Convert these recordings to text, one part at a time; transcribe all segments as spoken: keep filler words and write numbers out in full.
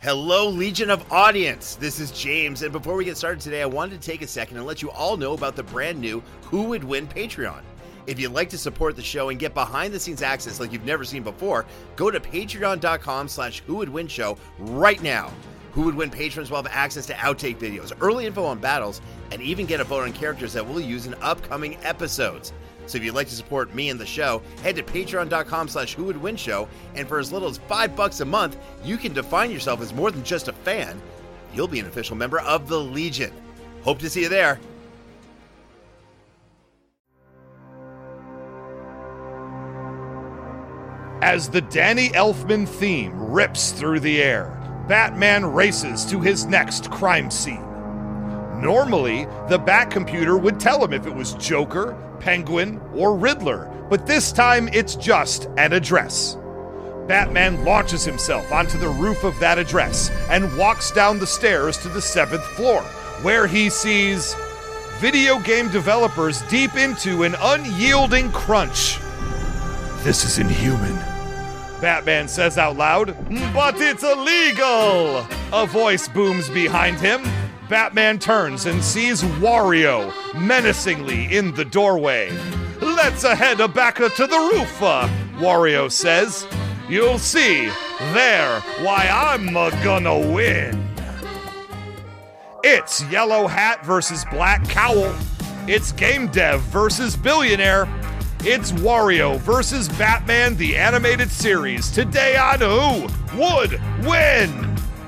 Hello, Legion of Audience. This is James, and before we get started today, I wanted to take a second and let you all know about the brand new Who Would Win Patreon. If you'd like to support the show and get behind-the-scenes access like you've never seen before, go to patreon.com slash Who Would Win Show right now. Who Would Win patrons will have access to outtake videos, early info on battles, and even get a vote on characters that we'll use in upcoming episodes. So if you'd like to support me and the show, head to patreon.com slash Who Would Win Show, and for as little as five bucks a month, you can define yourself as more than just a fan. You'll be an official member of the Legion. Hope to see you there. As the Danny Elfman theme rips through the air, Batman races to his next crime scene. Normally, the Batcomputer would tell him if it was Joker, Penguin, or Riddler, but this time it's just an address. Batman launches himself onto the roof of that address and walks down the stairs to the seventh floor, where he sees video game developers deep into an unyielding crunch. "This is inhuman," Batman says out loud. "But it's illegal!" A voice booms behind him. Batman turns and sees Wario menacingly in the doorway. "Let's head back to the roof," uh, Wario says. "You'll see there why I'm uh, gonna win." It's Yellow Hat versus Black Cowl. It's Game Dev versus Billionaire. It's Wario versus Batman the Animated Series. Today on Who Would Win?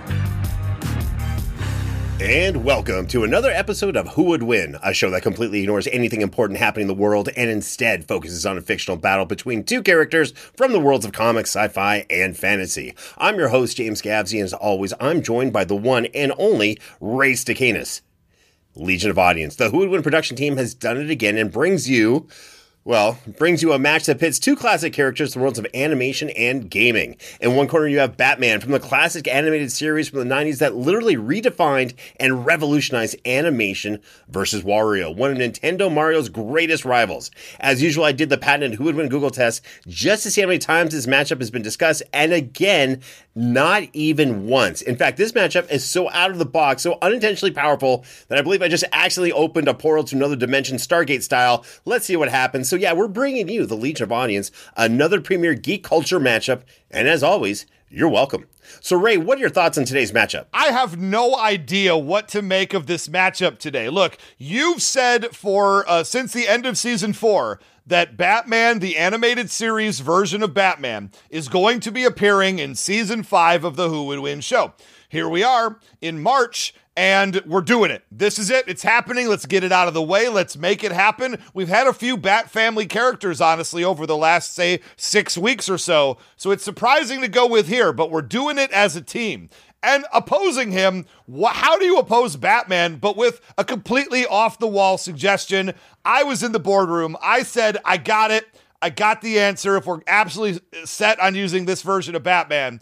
And welcome to another episode of Who Would Win, a show that completely ignores anything important happening in the world and instead focuses on a fictional battle between two characters from the worlds of comics, sci-fi, and fantasy. I'm your host, James Gavsey, and as always, I'm joined by the one and only Ray Stacanis. Legion of Audience, the Who Would Win production team has done it again and brings you... Well, brings you a match that pits two classic characters from the worlds of animation and gaming. In one corner, you have Batman from the classic animated series from the nineties that literally redefined and revolutionized animation versus Wario, one of Nintendo Mario's greatest rivals. As usual, I did the patented Who Would Win Google test just to see how many times this matchup has been discussed, and again, not even once. In fact, this matchup is so out of the box, so unintentionally powerful, that I believe I just accidentally opened a portal to another dimension, Stargate style. Let's see what happens. So yeah, we're bringing you, the Legion of Audience, another premier geek culture matchup, and as always, you're welcome. So Ray, what are your thoughts on today's matchup? I have no idea what to make of this matchup today. Look, you've said for uh, since the end of season four that Batman, the animated series version of Batman, is going to be appearing in season five of the Who Would Win show. Here we are in March, and we're doing it. This is it. It's happening. Let's get it out of the way. Let's make it happen. We've had a few Bat family characters, honestly, over the last, say, six weeks or so. So it's surprising to go with here, but we're doing it as a team. And opposing him, wh- how do you oppose Batman, but with a completely off-the-wall suggestion? I was in the boardroom. I said, I got it. I got the answer. If we're absolutely set on using this version of Batman,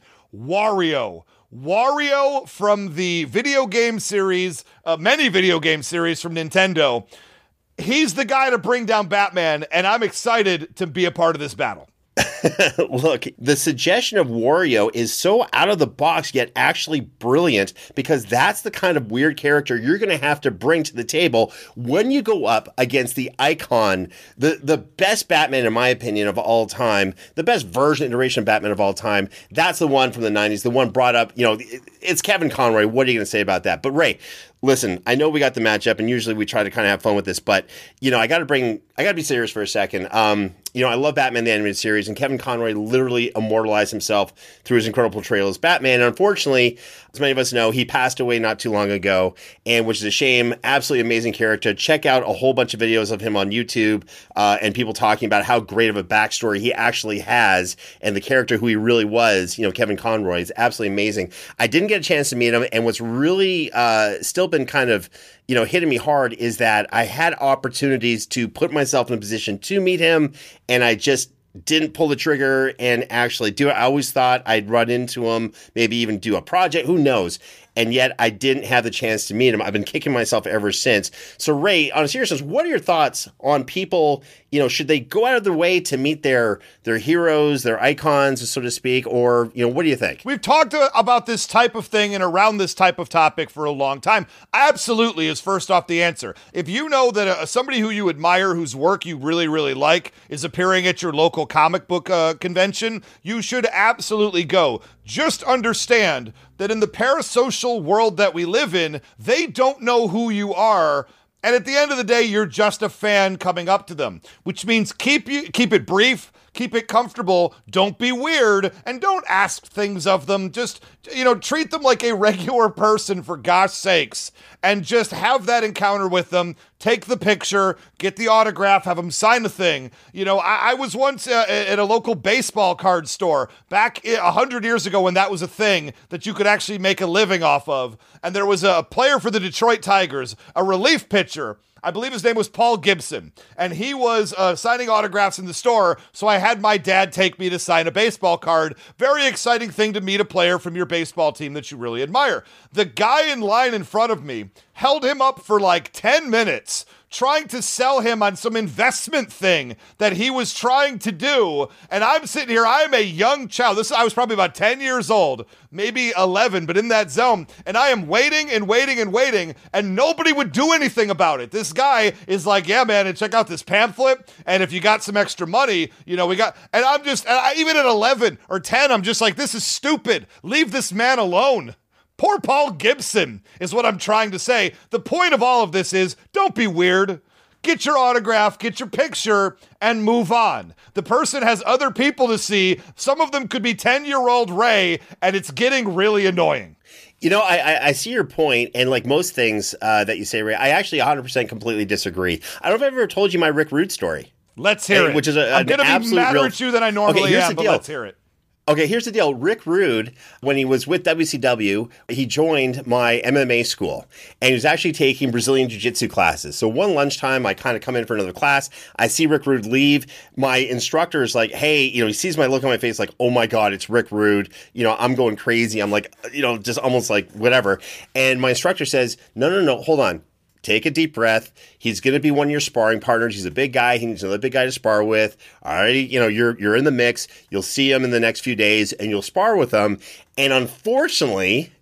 Wario. Wario from the video game series, uh, many video game series from Nintendo. He's the guy to bring down Batman, and I'm excited to be a part of this battle. Look, the suggestion of Wario is so out of the box, yet actually brilliant, because that's the kind of weird character you're going to have to bring to the table when you go up against the icon, the, the best Batman, in my opinion, of all time, the best version, iteration of Batman of all time. That's the one from the nineties, the one brought up, you know, it's Kevin Conroy. What are you going to say about that? But Ray, listen, I know we got the matchup, and usually we try to kind of have fun with this, but, you know, I got to bring, I got to be serious for a second. Um, you know, I love Batman the Animated Series, and Kevin Conroy literally immortalized himself through his incredible portrayal as Batman. And unfortunately, as many of us know, he passed away not too long ago, and which is a shame. Absolutely amazing character. Check out a whole bunch of videos of him on YouTube uh, and people talking about how great of a backstory he actually has, and the character who he really was, you know, Kevin Conroy, is absolutely amazing. I didn't get a chance to meet him, and what's really uh, still been kind of, you know, hitting me hard is that I had opportunities to put myself in a position to meet him, and I just didn't pull the trigger and actually do it. I always thought I'd run into him, maybe even do a project, who knows? And yet I didn't have the chance to meet him. I've been kicking myself ever since. So Ray, on a serious note, what are your thoughts on people, you know, should they go out of their way to meet their their heroes, their icons, so to speak, or, you know, what do you think? We've talked about this type of thing and around this type of topic for a long time. Absolutely is first off the answer. If you know that uh, somebody who you admire, whose work you really, really like, is appearing at your local comic book uh, convention, you should absolutely go. Just understand that in the parasocial world that we live in, they don't know who you are. And at the end of the day, you're just a fan coming up to them, which means keep you keep it brief, keep it comfortable, don't be weird, and don't ask things of them. Just, you know, treat them like a regular person, for gosh sakes, and just have that encounter with them. Take the picture, get the autograph, have them sign the thing. You know, I, I was once uh, at a local baseball card store back a hundred years ago when that was a thing that you could actually make a living off of. And there was a player for the Detroit Tigers, a relief pitcher. I believe his name was Paul Gibson, and he was uh, signing autographs in the store, so I had my dad take me to sign a baseball card. Very exciting thing to meet a player from your baseball team that you really admire. The guy in line in front of me held him up for like ten minutes, trying to sell him on some investment thing that he was trying to do. And I'm sitting here, I'm a young child. This I was probably about ten years old, maybe eleven, but in that zone. And I am waiting and waiting and waiting, and nobody would do anything about it. This guy is like, yeah, man, and check out this pamphlet. And if you got some extra money, you know, we got, and I'm just, and I, even at eleven or ten, I'm just like, this is stupid. Leave this man alone. Poor Paul Gibson is what I'm trying to say. The point of all of this is, don't be weird. Get your autograph, get your picture, and move on. The person has other people to see. Some of them could be ten-year-old Ray, and it's getting really annoying. You know, I, I, I see your point, and like most things uh, that you say, Ray, I actually one hundred percent completely disagree. I don't know if I've ever told you my Rick Rude story. Let's hear it. Which Which is a, I'm going to be madder real... at you than I normally okay, am, but let's hear it. Okay, here's the deal. Rick Rude, when he was with W C W, he joined my M M A school, and he was actually taking Brazilian Jiu-Jitsu classes. So one lunchtime, I kind of come in for another class. I see Rick Rude leave. My instructor is like, hey, you know, he sees my look on my face like, oh my God, it's Rick Rude. You know, I'm going crazy. I'm like, you know, just almost like whatever. And my instructor says, no, no, no, hold on. Take a deep breath. He's going to be one of your sparring partners. He's a big guy. He needs another big guy to spar with. Already, you know, you're you're in the mix. You'll see him in the next few days, and you'll spar with him. And unfortunately,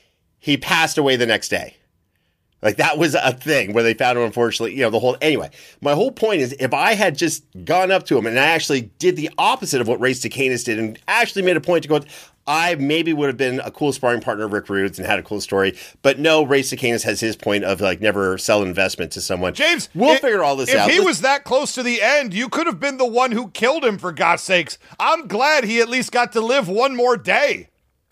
he passed away the next day. Like, that was a thing where they found him, unfortunately, you know, the whole, anyway, my whole point is if I had just gone up to him and I actually did the opposite of what Ray Stacanis did and actually made a point to go, I maybe would have been a cool sparring partner of Rick Rude's and had a cool story. But no, Ray Stacanis has his point of like never sell investment to someone. James, we'll it, figure all this if out. If he Let's, was that close to the end, you could have been the one who killed him, for God's sakes. I'm glad he at least got to live one more day.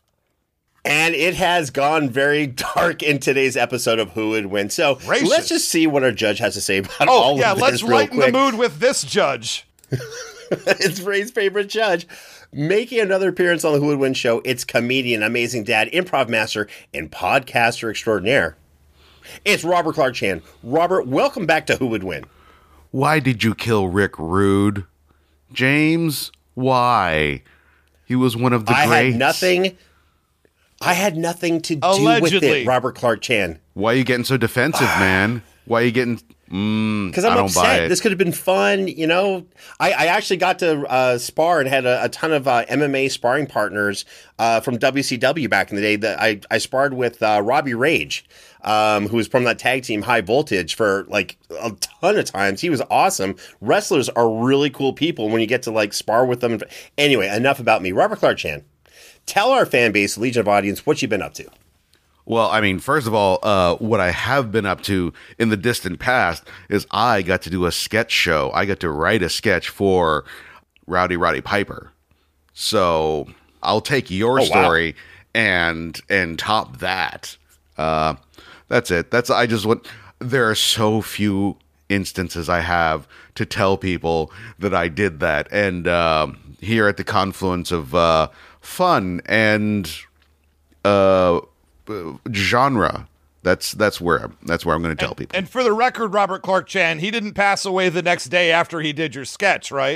And it has gone very dark in today's episode of Who Would Win. So Gracious. Let's just see what our judge has to say about oh, all yeah, of this let's real lighten quick. the mood with this judge. It's Ray's favorite judge. Making another appearance on the Who Would Win show, it's comedian, amazing dad, improv master, and podcaster extraordinaire. It's Robert Clark Chan. Robert, welcome back to Who Would Win. Why did you kill Rick Rude? James, why? He was one of the I greats. had nothing... I had nothing to do Allegedly. with it, Robert Clark Chan. Why are you getting so defensive, man? Why are you getting... Because mm, I'm I don't buy upset. it. This could have been fun, you know. I, I actually got to uh, spar and had a, a ton of uh, M M A sparring partners uh, from W C W back in the day. That I, I sparred with uh, Robbie Rage, um, who was from that tag team High Voltage for like a ton of times. He was awesome. Wrestlers are really cool people when you get to like spar with them. Anyway, enough about me. Robert Clark Chan, tell our fan base, Legion of Audience, what you've been up to. Well, I mean, first of all, uh, what I have been up to in the distant past is I got to do a sketch show. I got to write a sketch for Rowdy Roddy Piper. So I'll take your oh, story wow. and and top that. Uh, that's it. That's I just want. There are so few instances I have to tell people that I did that, and uh, here at the confluence of uh, fun and. Uh, genre. That's that's where that's where I'm going to tell and, people. And for the record, Robert Clark Chan, he didn't pass away the next day after he did your sketch, right?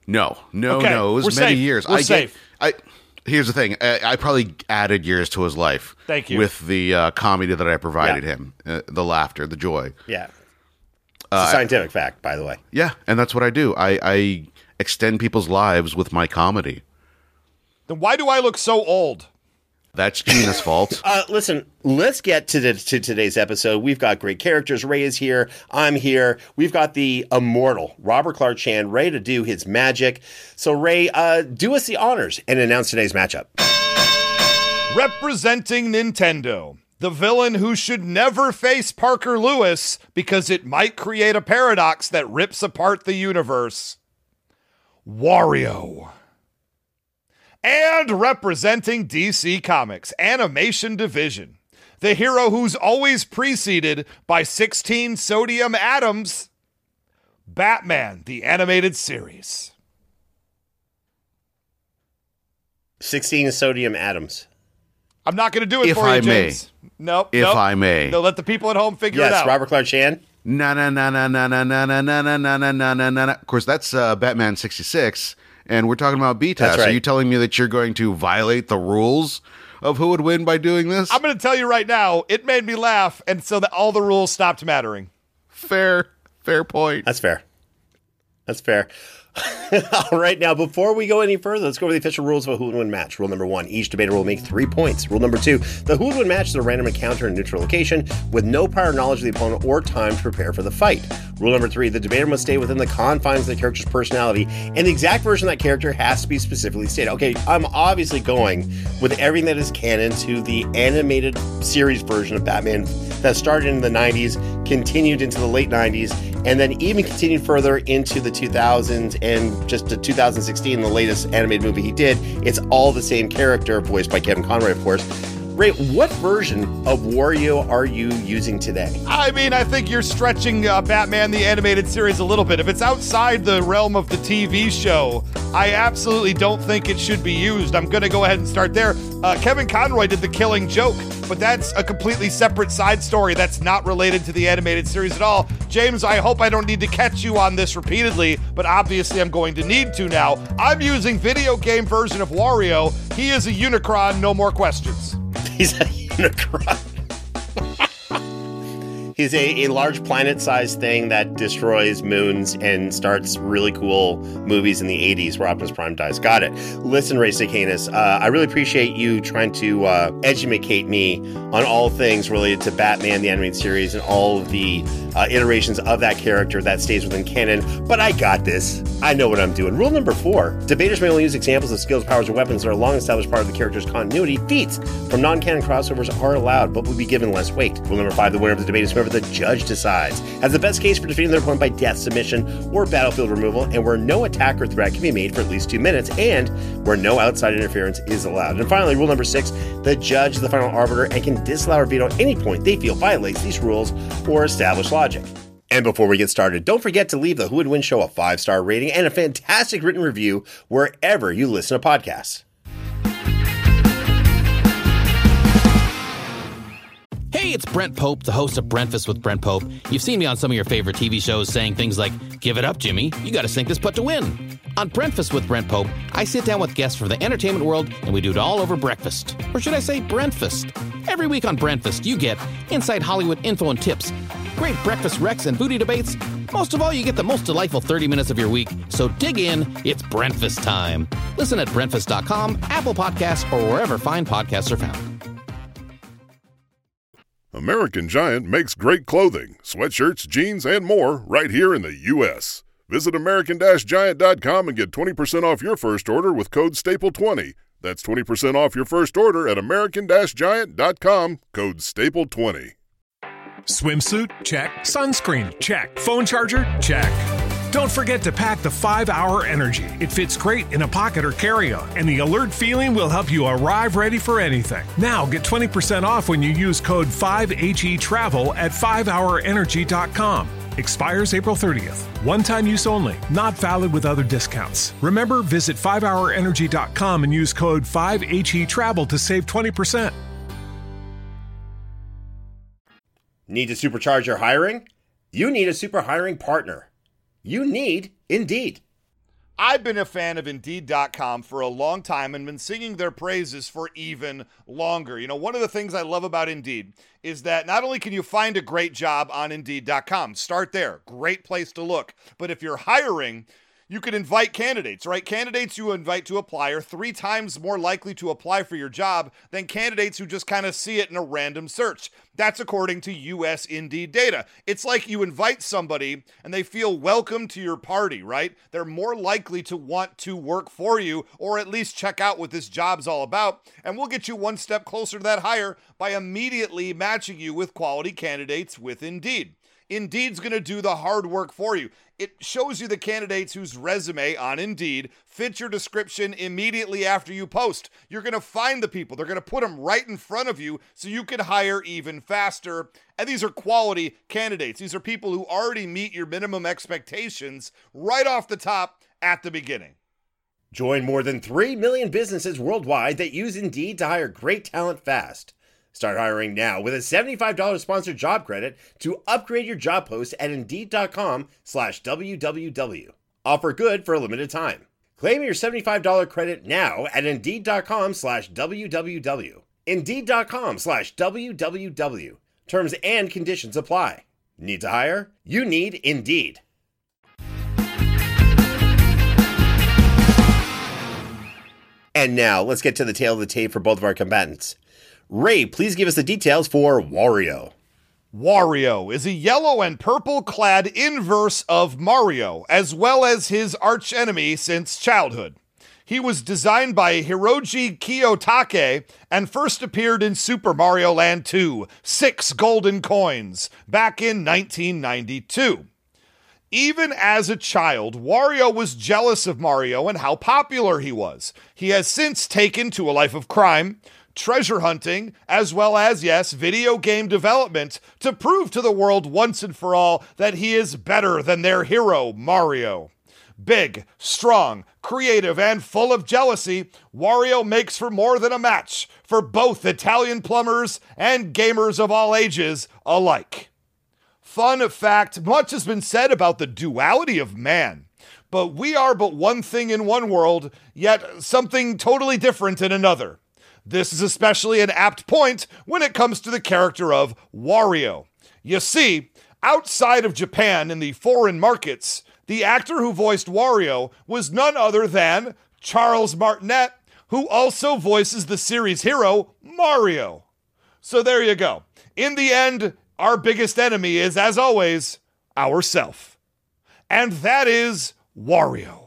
No, no, Okay, no. It was we're many safe. years. We're I safe. Get, I here's the thing. I, I probably added years to his life. Thank you. With the uh, comedy that I provided Yeah. him, uh, the laughter, the joy. Yeah. It's a scientific fact, by the way. Yeah, and that's what I do. I, I extend people's lives with my comedy. Then why do I look so old? That's Gina's fault. Uh, listen, let's get to, the, to today's episode. We've got great characters. Ray is here. I'm here. We've got the immortal Robert Clark Chan ready to do his magic. So, Ray, uh, do us the honors and announce today's matchup. Representing Nintendo, the villain who should never face Parker Lewis because it might create a paradox that rips apart the universe, Wario. And representing D C Comics Animation Division, the hero who's always preceded by sixteen sodium atoms, Batman, the animated series. sixteen sodium atoms. I'm not going to do it If for you, I may. James. Nope. If nope. I may. No, let the people at home figure it Yes, out. Robert Clark Chan. Na na na na na na na na na na na na na na na. Of course, that's uh, Batman sixty-six, and we're talking about B T A S. That's right. Are you telling me that you're going to violate the rules of who would win by doing this? I'm going to tell you right now, it made me laugh, and so that all the rules stopped mattering. Fair, fair point. That's fair. That's fair. All right, now, before we go any further, let's go over the official rules of a Who Would Win match. Rule number one, each debater will make three points. Rule number two, the Who Would Win match is a random encounter in a neutral location with no prior knowledge of the opponent or time to prepare for the fight. Rule number three, the debater must stay within the confines of the character's personality, and the exact version of that character has to be specifically stated. Okay, I'm obviously going with everything that is canon to the animated series version of Batman that started in the nineties, continued into the late nineties, and then even continued further into the two thousands and just to two thousand sixteen, the latest animated movie he did. It's all the same character, voiced by Kevin Conroy, of course. Ray, what version of Wario are you using today? I mean, I think you're stretching uh, Batman the Animated Series a little bit. If it's outside the realm of the T V show, I absolutely don't think it should be used. I'm going to go ahead and start there. Uh, Kevin Conroy did The Killing Joke, but that's a completely separate side story that's not related to the animated series at all. James, I hope I don't need to catch you on this repeatedly, but obviously I'm going to need to now. I'm using video game version of Wario. He is a Unicron, no more questions. He's a Unicron. He's a, a large planet-sized thing that destroys moons and starts really cool movies in the eighties where Optimus Prime dies. Got it. Listen, Ray Cicanis, uh, I really appreciate you trying to uh, educate me on all things related to Batman, the animated series, and all of the uh, iterations of that character that stays within canon. But I got this. I know what I'm doing. Rule number four. Debaters may only use examples of skills, powers, or weapons that are a long-established part of the character's continuity. Feats from non-canon crossovers are allowed, but will be given less weight. Rule number five. The winner of the debate is whoever the judge decides has the best case for defeating their opponent by death, submission, or battlefield removal, and where no attack or threat can be made for at least two minutes, and where no outside interference is allowed. And finally, rule number six. The judge is the final arbiter and can disallow or veto any point they feel violates these rules or established logic. And before we get started, don't forget to leave the Who Would Win Show a five-star rating and a fantastic written review wherever you listen to podcasts. Hey, it's Brent Pope, the host of Breakfast with Brent Pope. You've seen me on some of your favorite T V shows saying things like, "Give it up, Jimmy. You got to sink this putt to win." On Breakfast with Brent Pope, I sit down with guests from the entertainment world, and we do it all over breakfast. Or should I say Brentfast? Every week on Breakfast, you get inside Hollywood info and tips, great breakfast recs and booty debates. Most of all, you get the most delightful thirty minutes of your week. So dig in. It's Breakfast time. Listen at breakfast dot com, Apple Podcasts, or wherever fine podcasts are found. American Giant makes great clothing, sweatshirts, jeans, and more right here in the U S Visit American Giant dot com and get twenty percent off your first order with code staple twenty. That's twenty percent off your first order at American Giant dot com, code staple twenty. Swimsuit? Check. Sunscreen? Check. Phone charger? Check. Don't forget to pack the five hour Energy. It fits great in a pocket or carry-on, and the alert feeling will help you arrive ready for anything. Now get twenty percent off when you use code five H E travel at five hour energy dot com. Expires April thirtieth. One-time use only. Not valid with other discounts. Remember, visit five hour energy dot com and use code five H E travel to save twenty percent. Need to supercharge your hiring? You need a super hiring partner. You need Indeed. I've been a fan of Indeed dot com for a long time and been singing their praises for even longer. You know, one of the things I love about Indeed is that not only can you find a great job on Indeed dot com, start there, great place to look, but if you're hiring, you can invite candidates, right? Candidates you invite to apply are three times more likely to apply for your job than candidates who just kind of see it in a random search. That's according to U S Indeed data. It's like you invite somebody and they feel welcome to your party, right? They're more likely to want to work for you or at least check out what this job's all about. And we'll get you one step closer to that hire by immediately matching you with quality candidates with Indeed. Indeed's going to do the hard work for you. It shows you the candidates whose resume on Indeed fits your description immediately after you post. You're going to find the people. They're going to put them right in front of you so you can hire even faster. And these are quality candidates. These are people who already meet your minimum expectations right off the top at the beginning. Join more than three million businesses worldwide that use Indeed to hire great talent fast. Start hiring now with a seventy-five dollars sponsored job credit to upgrade your job post at Indeed.com slash WWW. Offer good for a limited time. Claim your seventy-five dollars credit now at Indeed.com slash WWW. Indeed.com slash WWW. Terms and conditions apply. Need to hire? You need Indeed. And now, let's get to the tail of the tape for both of our combatants. Ray, please give us the details for Wario. Wario is a yellow and purple clad inverse of Mario, as well as his archenemy since childhood. He was designed by Hiroji Kiyotake and first appeared in Super Mario Land two, Six Golden Coins, back in nineteen ninety-two. Even as a child, Wario was jealous of Mario and how popular he was. He has since taken to a life of crime, treasure hunting, as well as, yes, video game development to prove to the world once and for all that he is better than their hero, Mario. Big, strong, creative, and full of jealousy, Wario makes for more than a match for both Italian plumbers and gamers of all ages alike. Fun fact, much has been said about the duality of man, but we are but one thing in one world, yet something totally different in another. This is especially an apt point when it comes to the character of Wario. You see, outside of Japan in the foreign markets, the actor who voiced Wario was none other than Charles Martinet, who also voices the series hero Mario. So there you go. In the end, our biggest enemy is, as always, ourself. And that is Wario.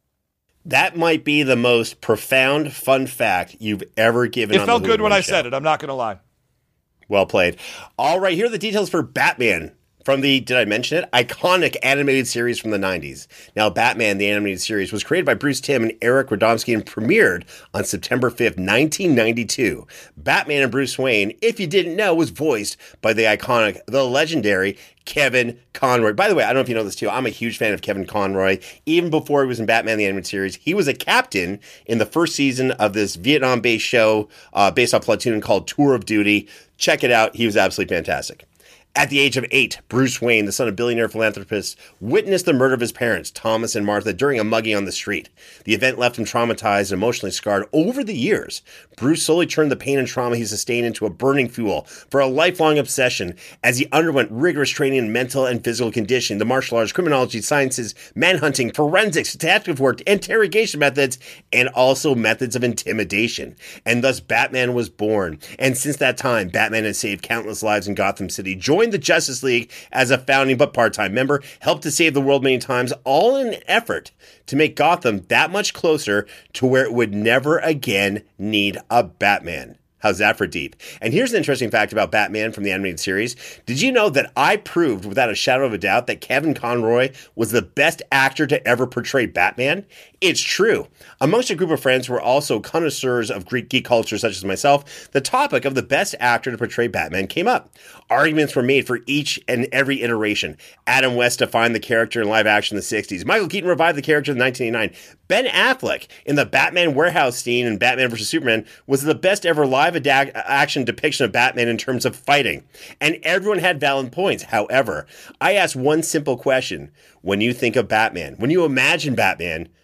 That might be the most profound fun fact you've ever given. It on felt the good when I show. said it. I'm not going to lie. Well played. All right, here are the details for Batman from the, did I mention it? Iconic animated series from the nineties. Now, Batman, the animated series, was created by Bruce Timm and Eric Radomski and premiered on September fifth, nineteen ninety-two. Batman and Bruce Wayne, if you didn't know, was voiced by the iconic, the legendary Kevin Conroy. By the way, I don't know if you know this too, I'm a huge fan of Kevin Conroy. Even before he was in Batman the Animated Series, he was a captain in the first season of this Vietnam-based show uh, based on Platoon called Tour of Duty. Check it out. He was absolutely fantastic. At the age of eight, Bruce Wayne, the son of billionaire philanthropist, witnessed the murder of his parents, Thomas and Martha, during a mugging on the street. The event left him traumatized and emotionally scarred. Over the years, Bruce slowly turned the pain and trauma he sustained into a burning fuel for a lifelong obsession as he underwent rigorous training in mental and physical conditioning, the martial arts, criminology, sciences, manhunting, forensics, detective work, interrogation methods, and also methods of intimidation. And thus Batman was born. And since that time, Batman has saved countless lives in Gotham City, joined the Justice League as a founding but part-time member, helped to save the world many times, all in an effort to make Gotham that much closer to where it would never again need a Batman. How's that for deep? And here's an interesting fact about Batman from the animated series. Did you know that I proved without a shadow of a doubt that Kevin Conroy was the best actor to ever portray Batman? It's true. Amongst a group of friends who are also connoisseurs of Greek geek culture such as myself, the topic of the best actor to portray Batman came up. Arguments were made for each and every iteration. Adam West defined the character in live action in the sixties. Michael Keaton revived the character in nineteen eighty-nine. Ben Affleck in the Batman warehouse scene in Batman versus Superman was the best ever live ad- action depiction of Batman in terms of fighting. And everyone had valid points. However, I asked one simple question. When you think of Batman, when you imagine Batman,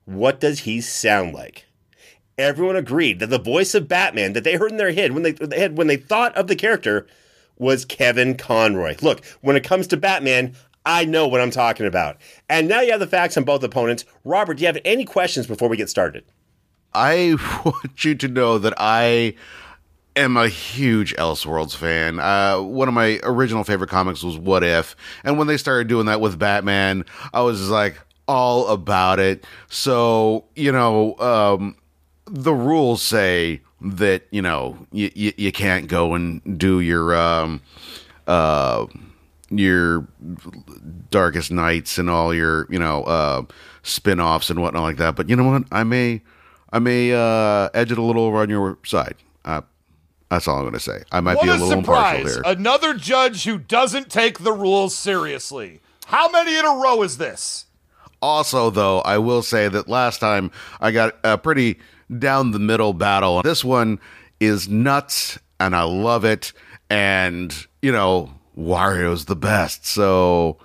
what does he sound like? Everyone agreed that the voice of Batman that they heard in their head when they, they had when they thought of the character was Kevin Conroy. Look, when it comes to Batman, I know what I'm talking about. And now you have the facts on both opponents. Robert, do you have any questions before we get started? I want you to know that I am a huge Elseworlds fan. Uh, one of my original favorite comics was What If? And when they started doing that with Batman, I was just like all about it. So, you know, um, the rules say that, you know, you, you, you can't go and do your, um, uh, your Darkest Nights and all your, you know, uh, spin-offs and whatnot like that. But you know what? I may, I may, uh, edge it a little over on your side. Uh, That's all I'm going to say. I might what be a, a little surprise. impartial here. Another judge who doesn't take the rules seriously. How many in a row is this? Also, though, I will say that last time I got a pretty down-the-middle battle. This one is nuts, and I love it. And, you know, Wario's the best. So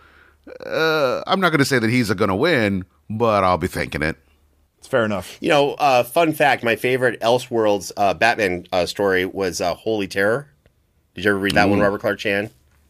uh, I'm not going to say that he's going to win, but I'll be thinking it. It's fair enough. You know, uh, fun fact, my favorite Elseworlds uh, Batman uh, story was uh, Holy Terror. Did you ever read that mm. one, Robert Clark Chan?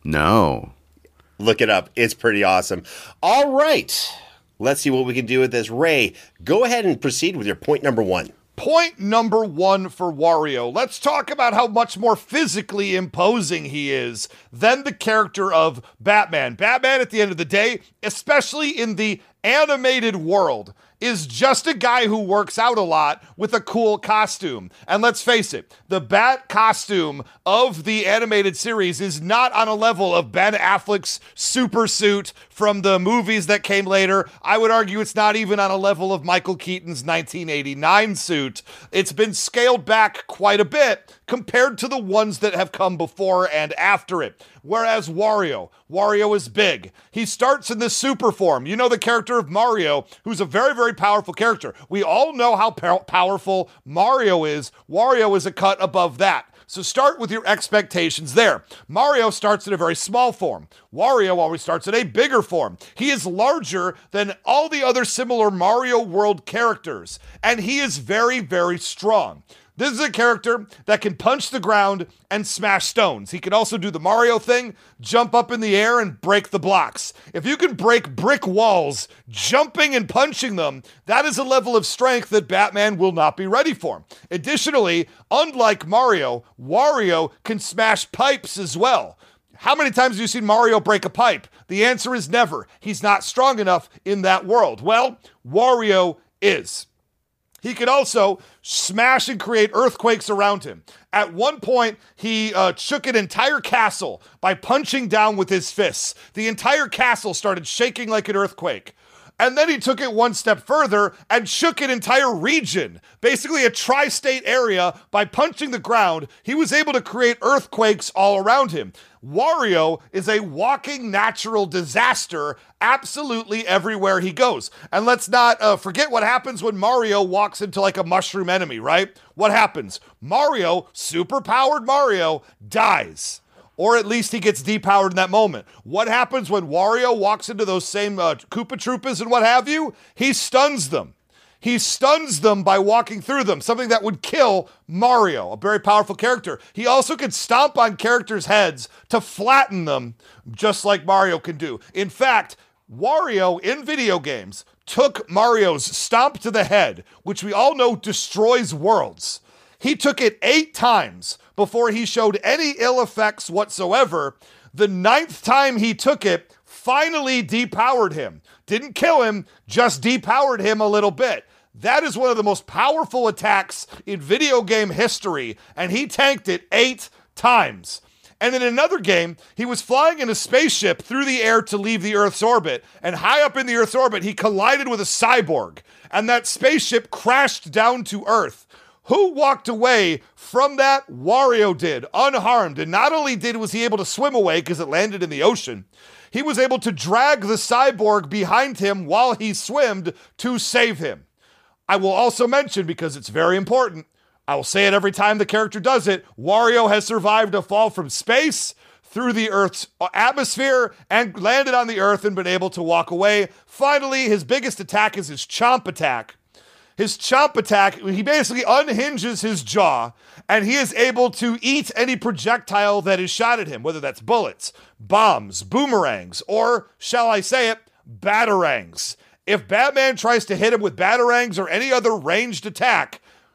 No. Look it up. It's pretty awesome. All right. Let's see what we can do with this. Ray, go ahead and proceed with your point number one. Point number one for Wario. Let's talk about how much more physically imposing he is than the character of Batman. Batman, at the end of the day, especially in the animated world, is just a guy who works out a lot with a cool costume. And let's face it, the Bat costume of the animated series is not on a level of Ben Affleck's super suit from the movies that came later. I would argue it's not even on a level of Michael Keaton's nineteen eighty-nine suit. It's been scaled back quite a bit compared to the ones that have come before and after it. Whereas Wario, Wario is big. He starts in this super form. You know the character of Mario, who's a very, very powerful character. We all know how pow- powerful Mario is. Wario is a cut above that. So start with your expectations there. Mario starts in a very small form. Wario always starts in a bigger form. He is larger than all the other similar Mario World characters, and he is very, very strong. This is a character that can punch the ground and smash stones. He can also do the Mario thing, jump up in the air and break the blocks. If you can break brick walls, jumping and punching them, that is a level of strength that Batman will not be ready for. Additionally, unlike Mario, Wario can smash pipes as well. How many times have you seen Mario break a pipe? The answer is never. He's not strong enough in that world. Well, Wario is. He can also smash and create earthquakes around him. At one point, he uh, shook an entire castle by punching down with his fists. The entire castle started shaking like an earthquake. And then he took it one step further and shook an entire region, basically a tri-state area, by punching the ground. He was able to create earthquakes all around him. Wario is a walking natural disaster absolutely everywhere he goes. And let's not uh, forget what happens when Mario walks into like a mushroom enemy, right? What happens? Mario, super-powered Mario, dies. Or at least he gets depowered in that moment. What happens when Wario walks into those same uh, Koopa Troopas and what have you? He stuns them. He stuns them by walking through them, something that would kill Mario, a very powerful character. He also can stomp on characters' heads to flatten them, just like Mario can do. In fact, Wario in video games took Mario's stomp to the head, which we all know destroys worlds. He took it eight times before he showed any ill effects whatsoever. The ninth time he took it finally depowered him. Didn't kill him, just depowered him a little bit. That is one of the most powerful attacks in video game history, and he tanked it eight times. And in another game, he was flying in a spaceship through the air to leave the Earth's orbit, and high up in the Earth's orbit, he collided with a cyborg, and that spaceship crashed down to Earth. Who walked away from that? Wario did, unharmed. And not only did was he able to swim away because it landed in the ocean, he was able to drag the cyborg behind him while he swam to save him. I will also mention, because it's very important, I will say it every time the character does it, Wario has survived a fall from space through the Earth's atmosphere and landed on the Earth and been able to walk away. Finally, his biggest attack is his Chomp attack, his chomp attack, he basically unhinges his jaw, and he is able to eat any projectile that is shot at him, whether that's bullets, bombs, boomerangs, or, shall I say it, batarangs. If Batman tries to hit him with batarangs or any other ranged attack,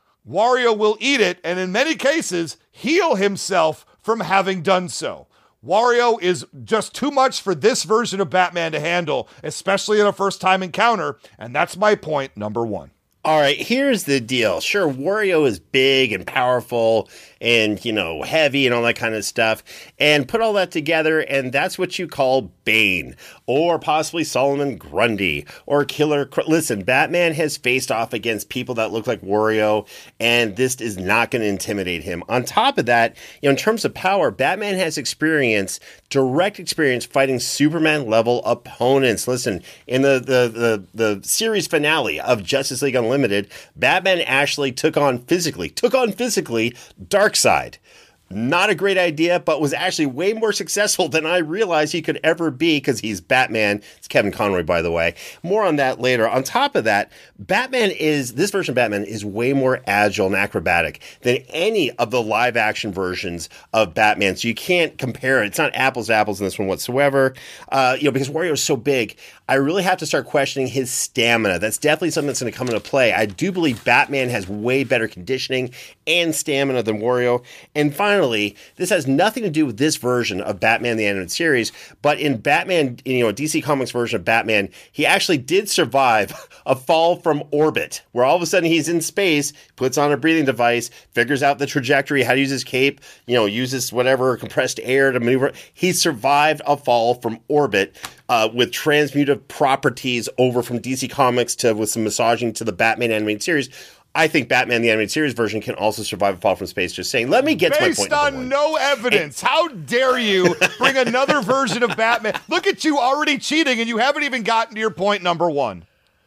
Wario will eat it, and in many cases, heal himself from having done so. Wario is just too much for this version of Batman to handle, especially in a first-time encounter, and that's my point number one. All right, here's the deal. Sure, Wario is big and powerful and, you know, heavy and all that kind of stuff. And put all that together, and that's what you call Bane. Or possibly Solomon Grundy. Or Killer... Listen, Batman has faced off against people that look like Wario, and this is not going to intimidate him. On top of that, you know, in terms of power, Batman has experience, direct experience, fighting Superman-level opponents. Listen, in the, the, the, the series finale of Justice League Unlimited, Limited, Batman actually took on physically, took on physically Darkseid. Not a great idea, but was actually way more successful than I realized he could ever be because he's Batman. It's Kevin Conroy, by the way. More on that later. On top of that, Batman is, this version of Batman is way more agile and acrobatic than any of the live action versions of Batman. So you can't compare it. It's not apples to apples in this one whatsoever. Uh, you know, because Wario is so big, I really have to start questioning his stamina. That's definitely something that's going to come into play. I do believe Batman has way better conditioning and stamina than Wario. And finally, Finally, this has nothing to do with this version of Batman the Animated Series, but in Batman, you know, D C Comics version of Batman, he actually did survive a fall from orbit, where all of a sudden he's in space, puts on a breathing device, figures out the trajectory, how to use his cape, you know, uses whatever compressed air to maneuver. He survived a fall from orbit uh, with transmutive properties over from D C Comics to with some massaging to the Batman Animated Series. I think Batman the Animated Series version can also survive a fall from space. Just saying. Let me get Based to my point. Based on one. no evidence. And, how dare you bring another version of Batman? Look at you already cheating, and you haven't even gotten to your point number one.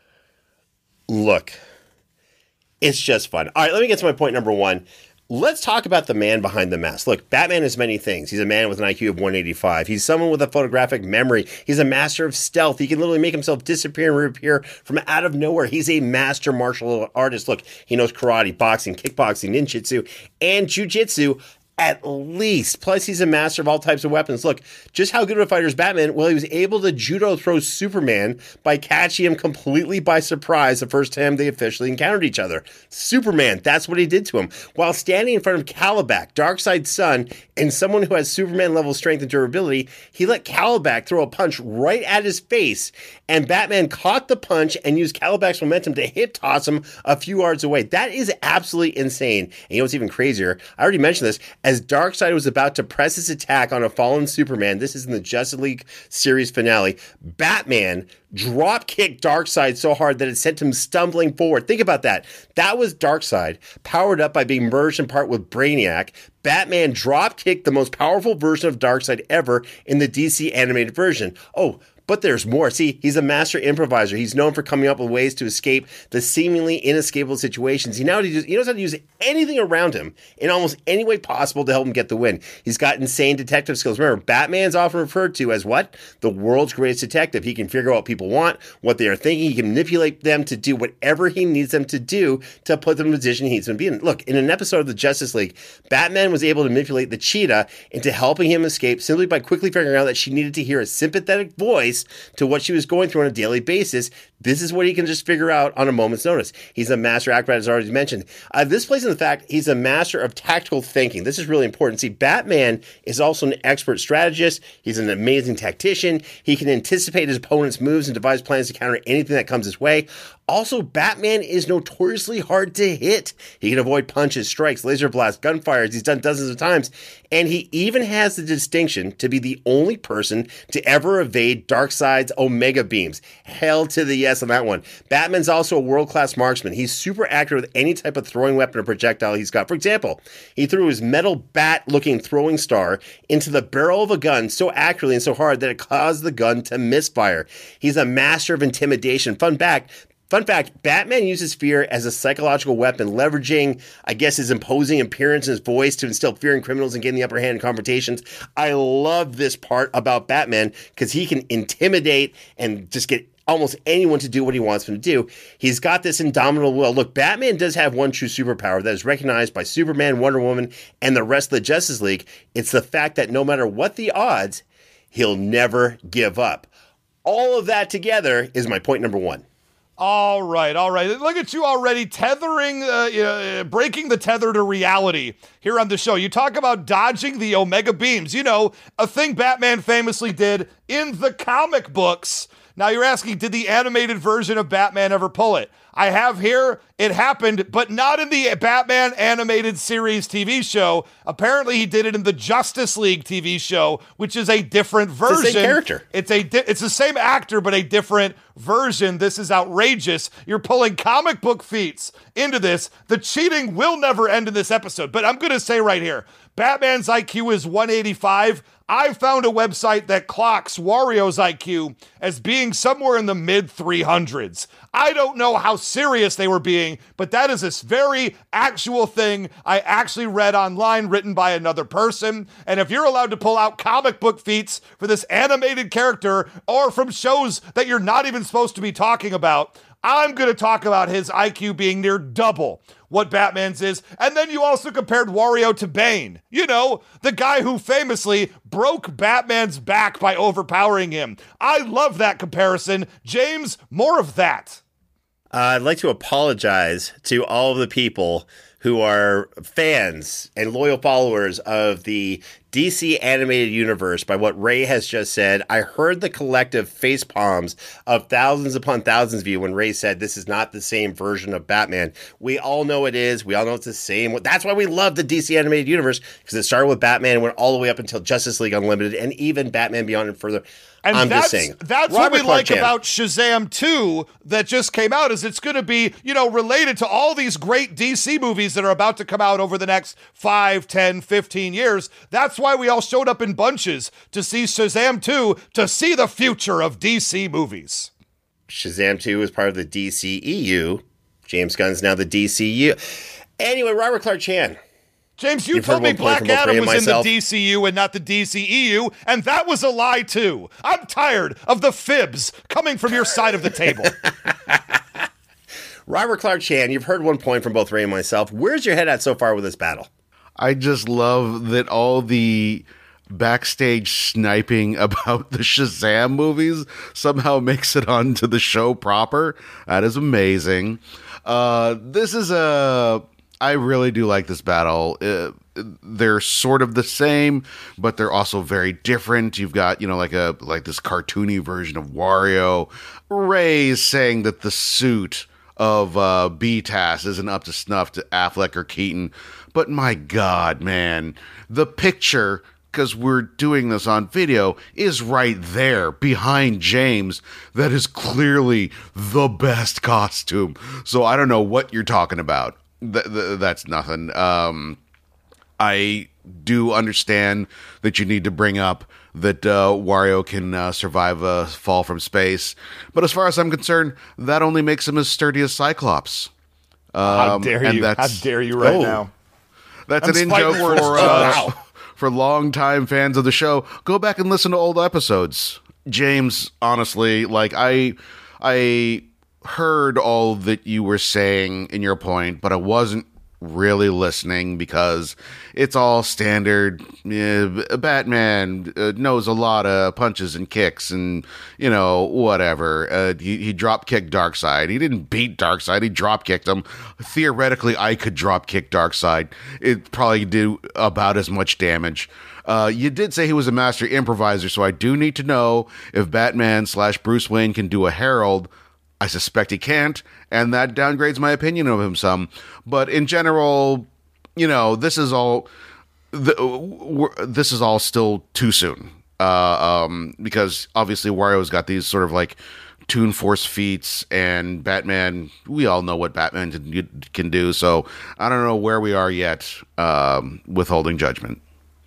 Look, it's just fun. All right, let me get to my point number one. Let's talk about the man behind the mask. Look, Batman is many things. He's a man with an I Q of one eighty-five. He's someone with a photographic memory. He's a master of stealth. He can literally make himself disappear and reappear from out of nowhere. He's a master martial artist. Look, he knows karate, boxing, kickboxing, ninjutsu, and jujitsu. At least. Plus, he's a master of all types of weapons. Look, just how good of a fighter is Batman? Well, he was able to judo throw Superman by catching him completely by surprise the first time they officially encountered each other. Superman, that's what he did to him. While standing in front of Kalibak, Darkseid's son, and someone who has Superman-level strength and durability, he let Kalibak throw a punch right at his face, and Batman caught the punch and used Kalibak's momentum to hit toss him a few yards away. That is absolutely insane. And you know what's even crazier? I already mentioned this. As Darkseid was about to press his attack on a fallen Superman, this is in the Justice League series finale, Batman drop-kicked Darkseid so hard that it sent him stumbling forward. Think about that. That was Darkseid, powered up by being merged in part with Brainiac. Batman drop-kicked the most powerful version of Darkseid ever in the D C animated version. Oh, but there's more. See, he's a master improviser. He's known for coming up with ways to escape the seemingly inescapable situations. He, now, he knows how to use anything around him in almost any way possible to help him get the win. He's got insane detective skills. Remember, Batman's often referred to as what? The world's greatest detective. He can figure out what people want, what they are thinking. He can manipulate them to do whatever he needs them to do to put them in the position he needs them to be in. Look, in an episode of the Justice League, Batman was able to manipulate the Cheetah into helping him escape simply by quickly figuring out that she needed to hear a sympathetic voice to what she was going through on a daily basis. This is what he can just figure out on a moment's notice. He's a master acrobat, as already mentioned. Uh, this plays in the fact he's a master of tactical thinking. This is really important. See, Batman is also an expert strategist. He's an amazing tactician. He can anticipate his opponent's moves and devise plans to counter anything that comes his way. Also, Batman is notoriously hard to hit. He can avoid punches, strikes, laser blasts, gunfires. He's done dozens of times. And he even has the distinction to be the only person to ever evade Darkseid's Omega beams. Hell to the yes on that one. Batman's also a world-class marksman. He's super accurate with any type of throwing weapon or projectile he's got. For example, he threw his metal bat-looking throwing star into the barrel of a gun so accurately and so hard that it caused the gun to misfire. He's a master of intimidation. Fun fact, Fun fact, Batman uses fear as a psychological weapon, leveraging, I guess, his imposing appearance and his voice to instill fear in criminals and gain the upper hand in confrontations. I love this part about Batman because he can intimidate and just get almost anyone to do what he wants them to do. He's got this indomitable will. Look, Batman does have one true superpower that is recognized by Superman, Wonder Woman, and the rest of the Justice League. It's the fact that no matter what the odds, he'll never give up. All of that together is my point number one. All right, all right. Look at you already tethering, uh, uh, breaking the tether to reality here on the show. You talk about dodging the Omega beams. You know, a thing Batman famously did in the comic books. Now you're asking, did the animated version of Batman ever pull it? I have here, it happened, but not in the Batman animated series T V show. Apparently he did it in the Justice League T V show, which is a different version. It's the same character. It's, a di- it's the same actor, but a different version. This is outrageous. You're pulling comic book feats into this. The cheating will never end in this episode, but I'm going to say right here, Batman's I Q is one eighty-five. I found a website that clocks Wario's I Q as being somewhere in the mid three hundreds. I don't know how serious they were being, but that is this very actual thing I actually read online, written by another person. And if you're allowed to pull out comic book feats for this animated character or from shows that you're not even supposed to be talking about, I'm going to talk about his I Q being near double what Batman's is. And then you also compared Wario to Bane. You know, the guy who famously broke Batman's back by overpowering him. I love that comparison. James, more of that. Uh, I'd like to apologize to all of the people who are fans and loyal followers of the D C animated universe by what Ray has just said. I heard the collective face palms of thousands upon thousands of you when Ray said this is not the same version of Batman. We all know it is. We all know it's the same. That's why we love the D C animated universe, because it started with Batman and went all the way up until Justice League Unlimited and even Batman Beyond and further. And I'm that's, just saying. That's Robert what we Clark like Chan. about Shazam two that just came out, is it's going to be, you know, related to all these great D C movies that are about to come out over the next five, ten, fifteen years. That's why we all showed up in bunches to see Shazam two, to see the future of D C movies. Shazam two is part of the D C E U. James Gunn's now the D C U. Anyway, Robert Clark Chan. James, you You've told heard me one point Black from both Adam Ray was and in the myself. D C U and not the D C E U, and that was a lie too. I'm tired of the fibs coming from your side of the table. Robert Clark Chan, you've heard one point from both Ray and myself. Where's your head at so far with this battle? I just love that all the backstage sniping about the Shazam movies somehow makes it onto the show proper. That is amazing. Uh, this is a... I really do like this battle. Uh, they're sort of the same, but they're also very different. You've got, you know, like a like this cartoony version of Wario. Ray's saying that the suit of uh, B T A S isn't up to snuff to Affleck or Keaton. But my God, man, the picture, because we're doing this on video, is right there behind James. That is clearly the best costume. So I don't know what you're talking about. Th- th- that's nothing. Um, I do understand that you need to bring up that uh, Wario can uh, survive a fall from space. But as far as I'm concerned, that only makes him as sturdy as Cyclops. Um, How dare and you? How that's- dare you right Oh. now? That's I'm an in fighting joke words, for, Judge. uh, for longtime fans of the show. Go back and listen to old episodes. James, honestly, like I, I heard all that you were saying in your point, but I wasn't really listening because it's all standard. Uh, Batman uh, knows a lot of punches and kicks and, you know, whatever. Uh, he, he drop kicked Darkseid. He didn't beat Darkseid. He drop kicked him. Theoretically, I could drop kick Darkseid. It probably do about as much damage. Uh, you did say he was a master improviser, so I do need to know if Batman slash Bruce Wayne can do a Herald. I suspect he can't, and that downgrades my opinion of him some. But in general, you know, this is all the, we're, this is all still too soon. Uh, um, because obviously Wario's got these sort of like Toon Force feats, and Batman, we all know what Batman can, can do. So I don't know where we are yet um, withholding judgment.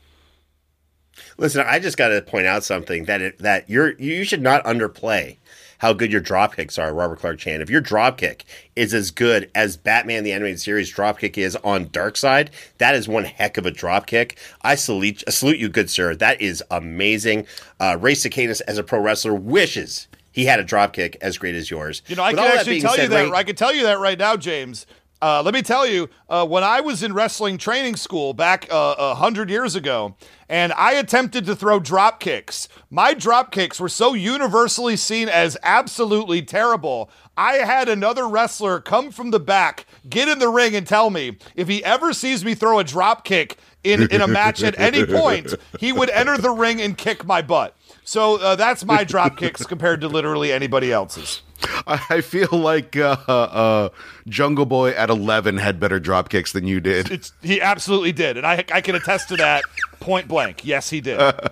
Listen, I just got to point out something that it, that you're you should not underplay how good your drop kicks are, Robert Clark Chan. If your drop kick is as good as Batman the Animated Series drop kick is on Darkseid, that is one heck of a drop kick. I salute, salute you, good sir. That is amazing. Uh, Ray Cicadas, as a pro wrestler, wishes he had a drop kick as great as yours. You know, I With can all that actually being tell said, you that. Ray- I can tell you that right now, James. Uh, let me tell you, uh, when I was in wrestling training school back uh, a hundred years ago, and I attempted to throw drop kicks, my drop kicks were so universally seen as absolutely terrible. I had another wrestler come from the back, get in the ring, and tell me if he ever sees me throw a drop kick in, in a match at any point, he would enter the ring and kick my butt. So uh, that's my drop kicks compared to literally anybody else's. I feel like uh, uh, Jungle Boy at eleven had better drop kicks than you did. It's, he absolutely did, and I I can attest to that point blank. Yes, he did. I,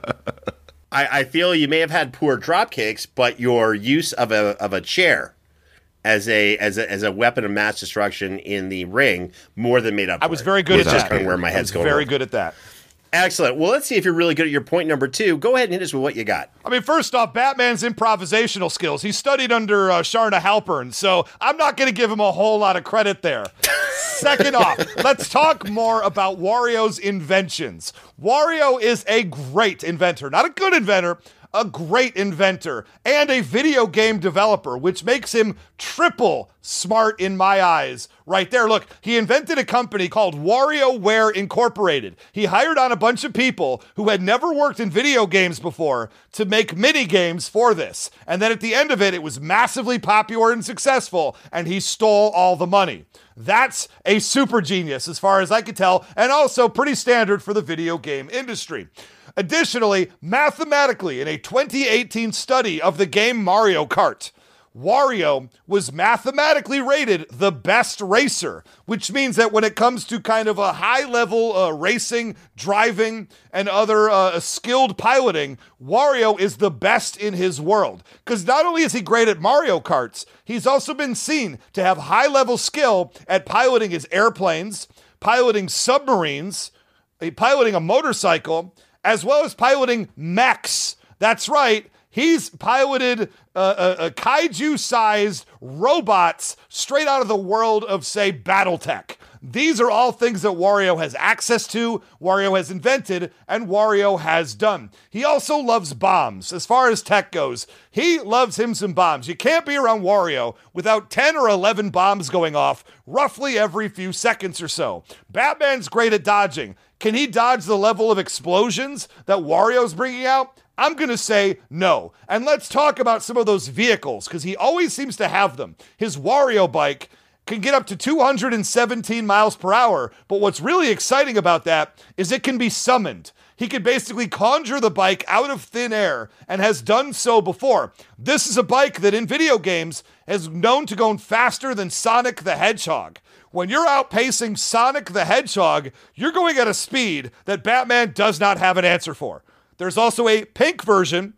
I feel you may have had poor drop kicks, but your use of a of a chair as a as a as a weapon of mass destruction in the ring more than made up for I was it. very good at That's that. kind of where my I head's was going. very with. good at that. Excellent. Well, let's see if you're really good at your point number two. Go ahead and hit us with what you got. I mean, first off, Batman's improvisational skills. He studied under uh, Sharna Halpern, so I'm not going to give him a whole lot of credit there. Second off, let's talk more about Wario's inventions. Wario is a great inventor, not a good inventor, a great inventor, and a video game developer, which makes him triple smart in my eyes. Right there, look, he invented a company called WarioWare Incorporated. He hired on a bunch of people who had never worked in video games before to make mini games for this. And then at the end of it, it was massively popular and successful, and he stole all the money. That's a super genius as far as I could tell, and also pretty standard for the video game industry. Additionally, mathematically, in a twenty eighteen study of the game Mario Kart, Wario was mathematically rated the best racer, which means that when it comes to kind of a high-level uh, racing, driving, and other uh, skilled piloting, Wario is the best in his world. Because not only is he great at Mario Karts, he's also been seen to have high-level skill at piloting his airplanes, piloting submarines, uh, piloting a motorcycle, as well as piloting mechs. That's right. He's piloted uh, a, a kaiju-sized robots straight out of the world of, say, Battletech. These are all things that Wario has access to, Wario has invented, and Wario has done. He also loves bombs. As far as tech goes, he loves him some bombs. You can't be around Wario without ten or eleven bombs going off roughly every few seconds or so. Batman's great at dodging. Can he dodge the level of explosions that Wario's bringing out? I'm going to say no. And let's talk about some of those vehicles, because he always seems to have them. His Wario bike can get up to two hundred seventeen miles per hour, but what's really exciting about that is it can be summoned. He can basically conjure the bike out of thin air and has done so before. This is a bike that in video games is known to go faster than Sonic the Hedgehog. When you're outpacing Sonic the Hedgehog, you're going at a speed that Batman does not have an answer for. There's also a pink version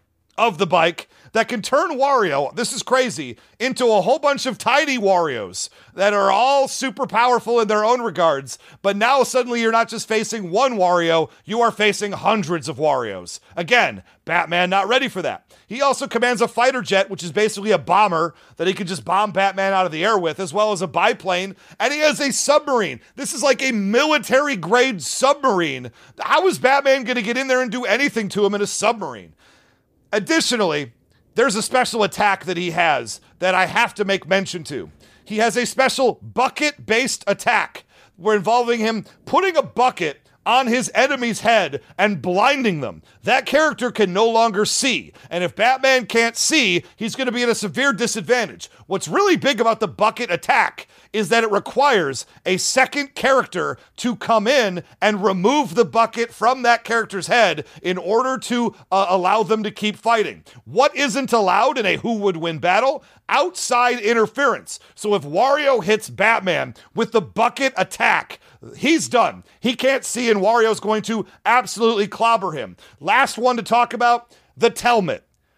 of the bike that can turn Wario, this is crazy, into a whole bunch of tiny Warios that are all super powerful in their own regards. But now suddenly you're not just facing one Wario, you are facing hundreds of Warios. Again, Batman not ready for that. He also commands a fighter jet, which is basically a bomber that he can just bomb Batman out of the air with, as well as a biplane. And he has a submarine. This is like a military-grade submarine. How is Batman going to get in there and do anything to him in a submarine? Additionally, there's a special attack that he has that I have to make mention to. He has a special bucket-based attack where involving him putting a bucket on his enemy's head and blinding them. That character can no longer see, and if Batman can't see, he's going to be at a severe disadvantage. What's really big about the bucket attack is that it requires a second character to come in and remove the bucket from that character's head in order to uh, allow them to keep fighting. What isn't allowed in a who would win battle? Outside interference. So if Wario hits Batman with the bucket attack, he's done. He can't see, and Wario's going to absolutely clobber him. Last one to talk about, the Telmet.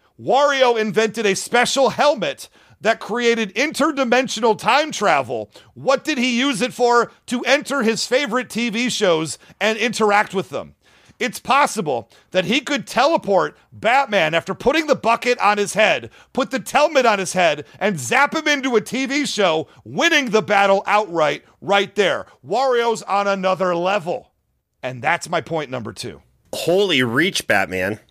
Wario invented a special helmet that created interdimensional time travel. What did he use it for? To enter his favorite T V shows and interact with them. It's possible that he could teleport Batman after putting the bucket on his head, put the Telmet on his head, and zap him into a T V show, winning the battle outright right there. Wario's on another level. And that's my point number two. Holy reach, Batman.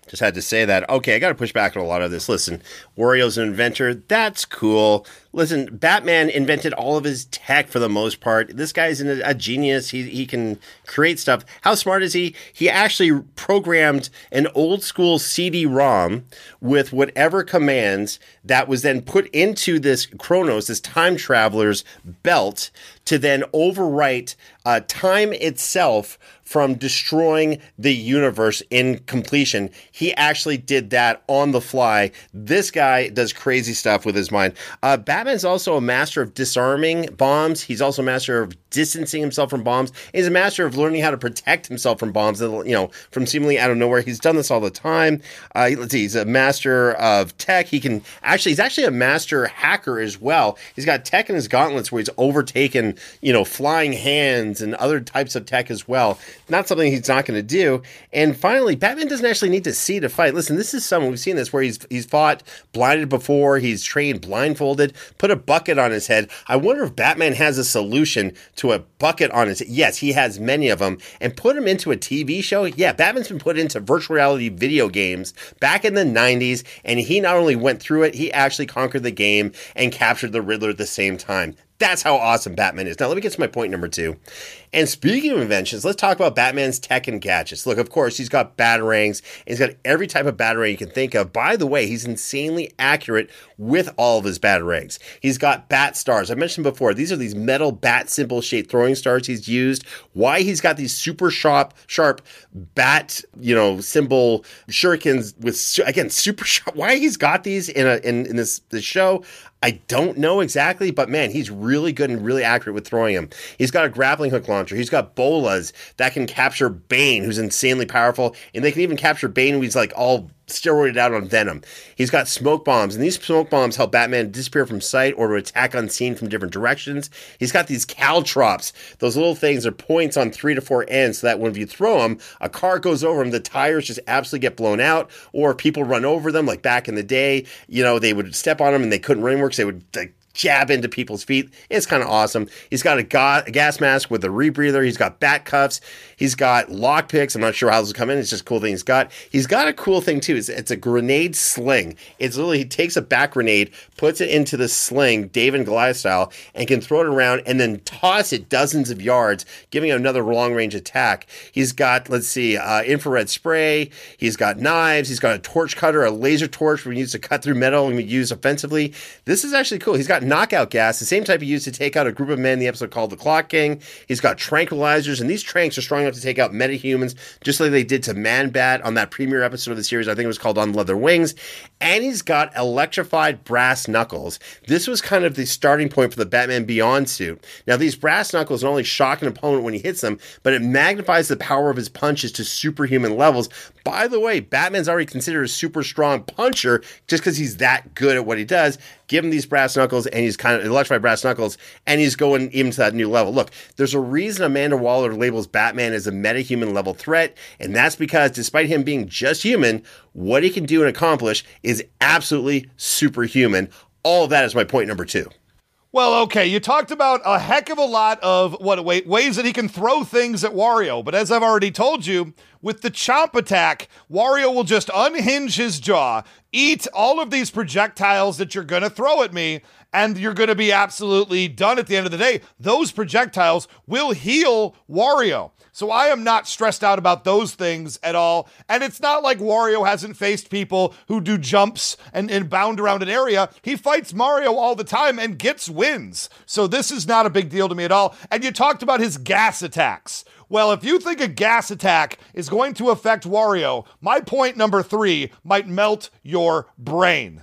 Just had to say that. Okay, I got to push back on a lot of this. Listen, Wario's an inventor. That's cool. Listen, Batman invented all of his tech for the most part. This guy's a, a genius. He he can create stuff. How smart is he? He actually programmed an old school C D ROM with whatever commands that was then put into this Chronos, this time traveler's belt, to then overwrite uh, time itself from destroying the universe in completion. He actually did that on the fly. This guy does crazy stuff with his mind. Uh, Batman's also a master of disarming bombs. He's also a master of distancing himself from bombs. He's a master of learning how to protect himself from bombs, you know, from seemingly out of nowhere. He's done this all the time. Uh, let's see, he's a master of tech. He can actually, he's actually a master hacker as well. He's got tech in his gauntlets where he's overtaken, you know, flying hands and other types of tech as well. Not something he's not going to do. And finally, Batman doesn't actually need to see to fight. Listen, this is someone, we've seen this where he's he's fought blinded before, he's trained blindfolded, put a bucket on his head. I wonder if Batman has a solution to a bucket on his head. Yes, he has many of them. And put him into a T V show? Yeah, Batman's been put into virtual reality video games back in the nineties, and he not only went through it, he actually conquered the game and captured the Riddler at the same time. That's how awesome Batman is. Now, let me get to my point number two. And speaking of inventions, let's talk about Batman's tech and gadgets. Look, of course, he's got batarangs. He's got every type of batarang you can think of. By the way, he's insanely accurate with all of his batarangs. He's got bat stars. I mentioned before, these are these metal bat symbol shaped throwing stars he's used. Why he's got these super sharp, sharp bat, you know, symbol shurikens with, again, super sharp. Why he's got these in a in, in this, this show, I don't know exactly, but man, he's really good and really accurate with throwing them. He's got a grappling hook launcher. He's got bolas that can capture Bane, who's insanely powerful, and they can even capture Bane when he's like all steroided out on Venom. He's got smoke bombs, and these smoke bombs help Batman disappear from sight or to attack unseen from different directions. He's got these caltrops. Those little things are points on three to four ends so that when you throw them, a car goes over them, the tires just absolutely get blown out, or people run over them like back in the day. You know, they would step on them and they couldn't run anymore because they would like jab into people's feet. It's kind of awesome. He's got a, ga- a gas mask with a rebreather. He's got bat cuffs. He's got lock picks. I'm not sure how this will come in. It's just a cool thing he's got. He's got a cool thing too. It's, it's a grenade sling. It's literally, he takes a bat grenade, puts it into the sling, David and Goliath style, and can throw it around and then toss it dozens of yards, giving it another long range attack. He's got, let's see, uh, infrared spray. He's got knives. He's got a torch cutter, a laser torch we use to cut through metal and we use offensively. This is actually cool. He's got knockout gas, the same type he used to take out a group of men in the episode called The Clock King. He's got tranquilizers, and these tranks are strong enough to take out metahumans, just like they did to Man-Bat on that premiere episode of the series. I think it was called On Leather Wings. And he's got electrified brass knuckles. This was kind of the starting point for the Batman Beyond suit. Now, these brass knuckles not only shock an opponent when he hits them, but it magnifies the power of his punches to superhuman levels. By the way, Batman's already considered a super strong puncher just because he's that good at what he does. Give him these brass knuckles, and he's kind of electrified brass knuckles, and he's going even to that new level. Look, there's a reason Amanda Waller labels Batman as a metahuman level threat, and that's because despite him being just human, what he can do and accomplish is absolutely superhuman. All of that is my point number two. Well, okay, you talked about a heck of a lot of what ways that he can throw things at Wario, but as I've already told you, with the chomp attack, Wario will just unhinge his jaw, eat all of these projectiles that you're going to throw at me, and you're going to be absolutely done at the end of the day. Those projectiles will heal Wario. So I am not stressed out about those things at all. And it's not like Wario hasn't faced people who do jumps and, and bound around an area. He fights Mario all the time and gets wins. So this is not a big deal to me at all. And you talked about his gas attacks. Well, if you think a gas attack is going to affect Wario, my point number three might melt your brain.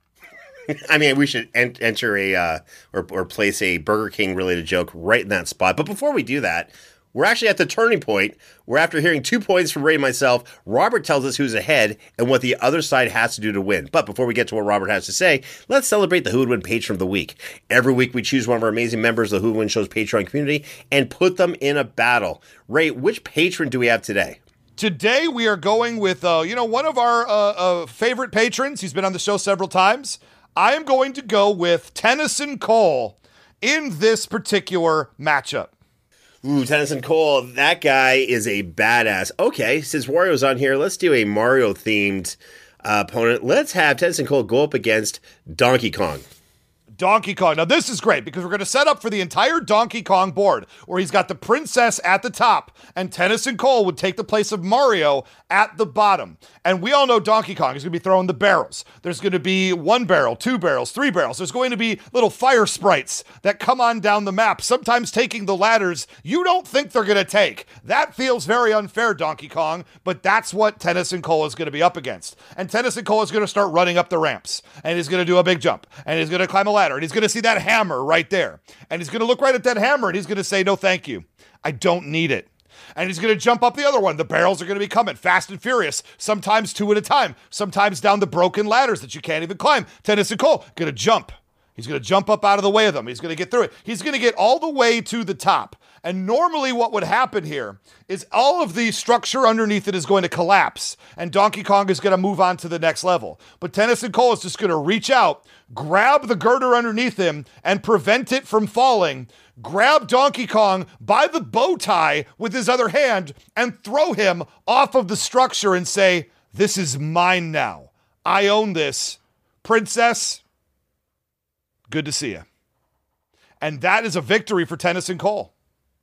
I mean, we should en- enter a uh, or, or place a Burger King related joke right in that spot. But before we do that, we're actually at the turning point where after hearing two points from Ray and myself, Robert tells us who's ahead and what the other side has to do to win. But before we get to what Robert has to say, let's celebrate the Who Would Win Patron of the Week. Every week we choose one of our amazing members of the Who Would Win Show's Patreon community and put them in a battle. Ray, which patron do we have today? Today we are going with, uh, you know, one of our uh, uh, favorite patrons. He's been on the show several times. I am going to go with Tennyson Cole in this particular matchup. Ooh, Tennyson Cole, that guy is a badass. Okay, since Wario's on here, let's do a Mario-themed uh, opponent. Let's have Tennyson Cole go up against Donkey Kong. Donkey Kong. Now, this is great because we're going to set up for the entire Donkey Kong board where he's got the princess at the top and Tennyson Cole would take the place of Mario at the bottom. And we all know Donkey Kong is going to be throwing the barrels. There's going to be one barrel, two barrels, three barrels. There's going to be little fire sprites that come on down the map, sometimes taking the ladders you don't think they're going to take. That feels very unfair, Donkey Kong, but that's what Tennyson Cole is going to be up against. And Tennyson Cole is going to start running up the ramps, and he's going to do a big jump, and he's going to climb a ladder, and he's going to see that hammer right there. And he's going to look right at that hammer, and he's going to say, no, thank you. I don't need it. And he's going to jump up the other one. The barrels are going to be coming fast and furious, sometimes two at a time, sometimes down the broken ladders that you can't even climb. Tennyson Cole going to jump. He's going to jump up out of the way of them. He's going to get through it. He's going to get all the way to the top. And normally what would happen here is all of the structure underneath it is going to collapse, and Donkey Kong is going to move on to the next level. But Tennyson Cole is just going to reach out, grab the girder underneath him, and prevent it from falling, grab Donkey Kong by the bow tie with his other hand, and throw him off of the structure and say, this is mine now. I own this. Princess, good to see you. And that is a victory for Tennyson Cole.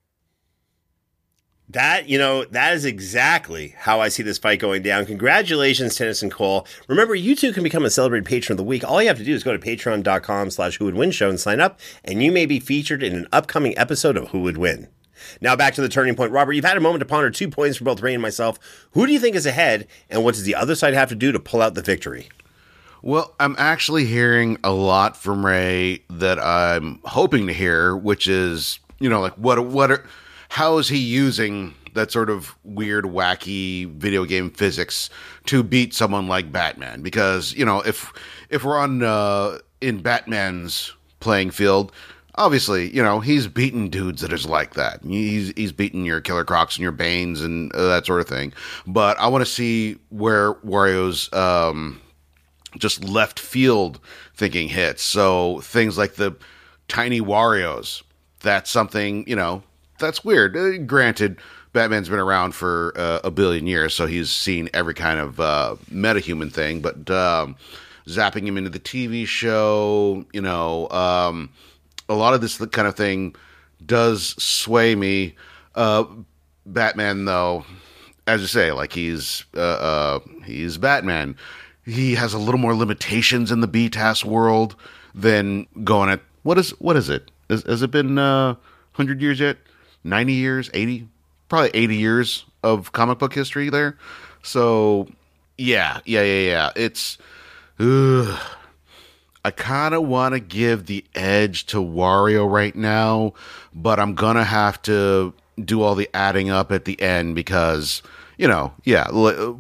That, you know, that is exactly how I see this fight going down. Congratulations, Tennyson Cole. Remember, you too can become a celebrated patron of the week. All you have to do is go to patreon.com slash who would win show and sign up, and you may be featured in an upcoming episode of Who Would Win. Now back to the turning point. Robert, you've had a moment to ponder two points for both Ray and myself. Who do you think is ahead, and what does the other side have to do to pull out the victory? Well, I'm actually hearing a lot from Ray that I'm hoping to hear, which is, you know, like what what are, how is he using that sort of weird, wacky video game physics to beat someone like Batman? Because, you know, if if we're on uh, in Batman's playing field, obviously, you know, he's beaten dudes that is like that. He's he's beaten your Killer Crocs and your Banes and uh, that sort of thing. But I want to see where Wario's um, just left field thinking hits. So things like the tiny Warios, that's something, you know, that's weird. Uh, granted, Batman's been around for uh, a billion years, so he's seen every kind of uh, metahuman thing. But um, zapping him into the T V show, you know, um, a lot of this kind of thing does sway me. Uh, Batman, though, as you say, like he's uh, uh, he's Batman. He has a little more limitations in the B T A S world than going at what is what is it? Has, has it been uh, one hundred years yet? ninety years, eighty, probably eighty years of comic book history there. So, yeah, yeah, yeah, yeah. It's, ugh. I kind of want to give the edge to Wario right now, but I'm going to have to do all the adding up at the end because, you know, yeah,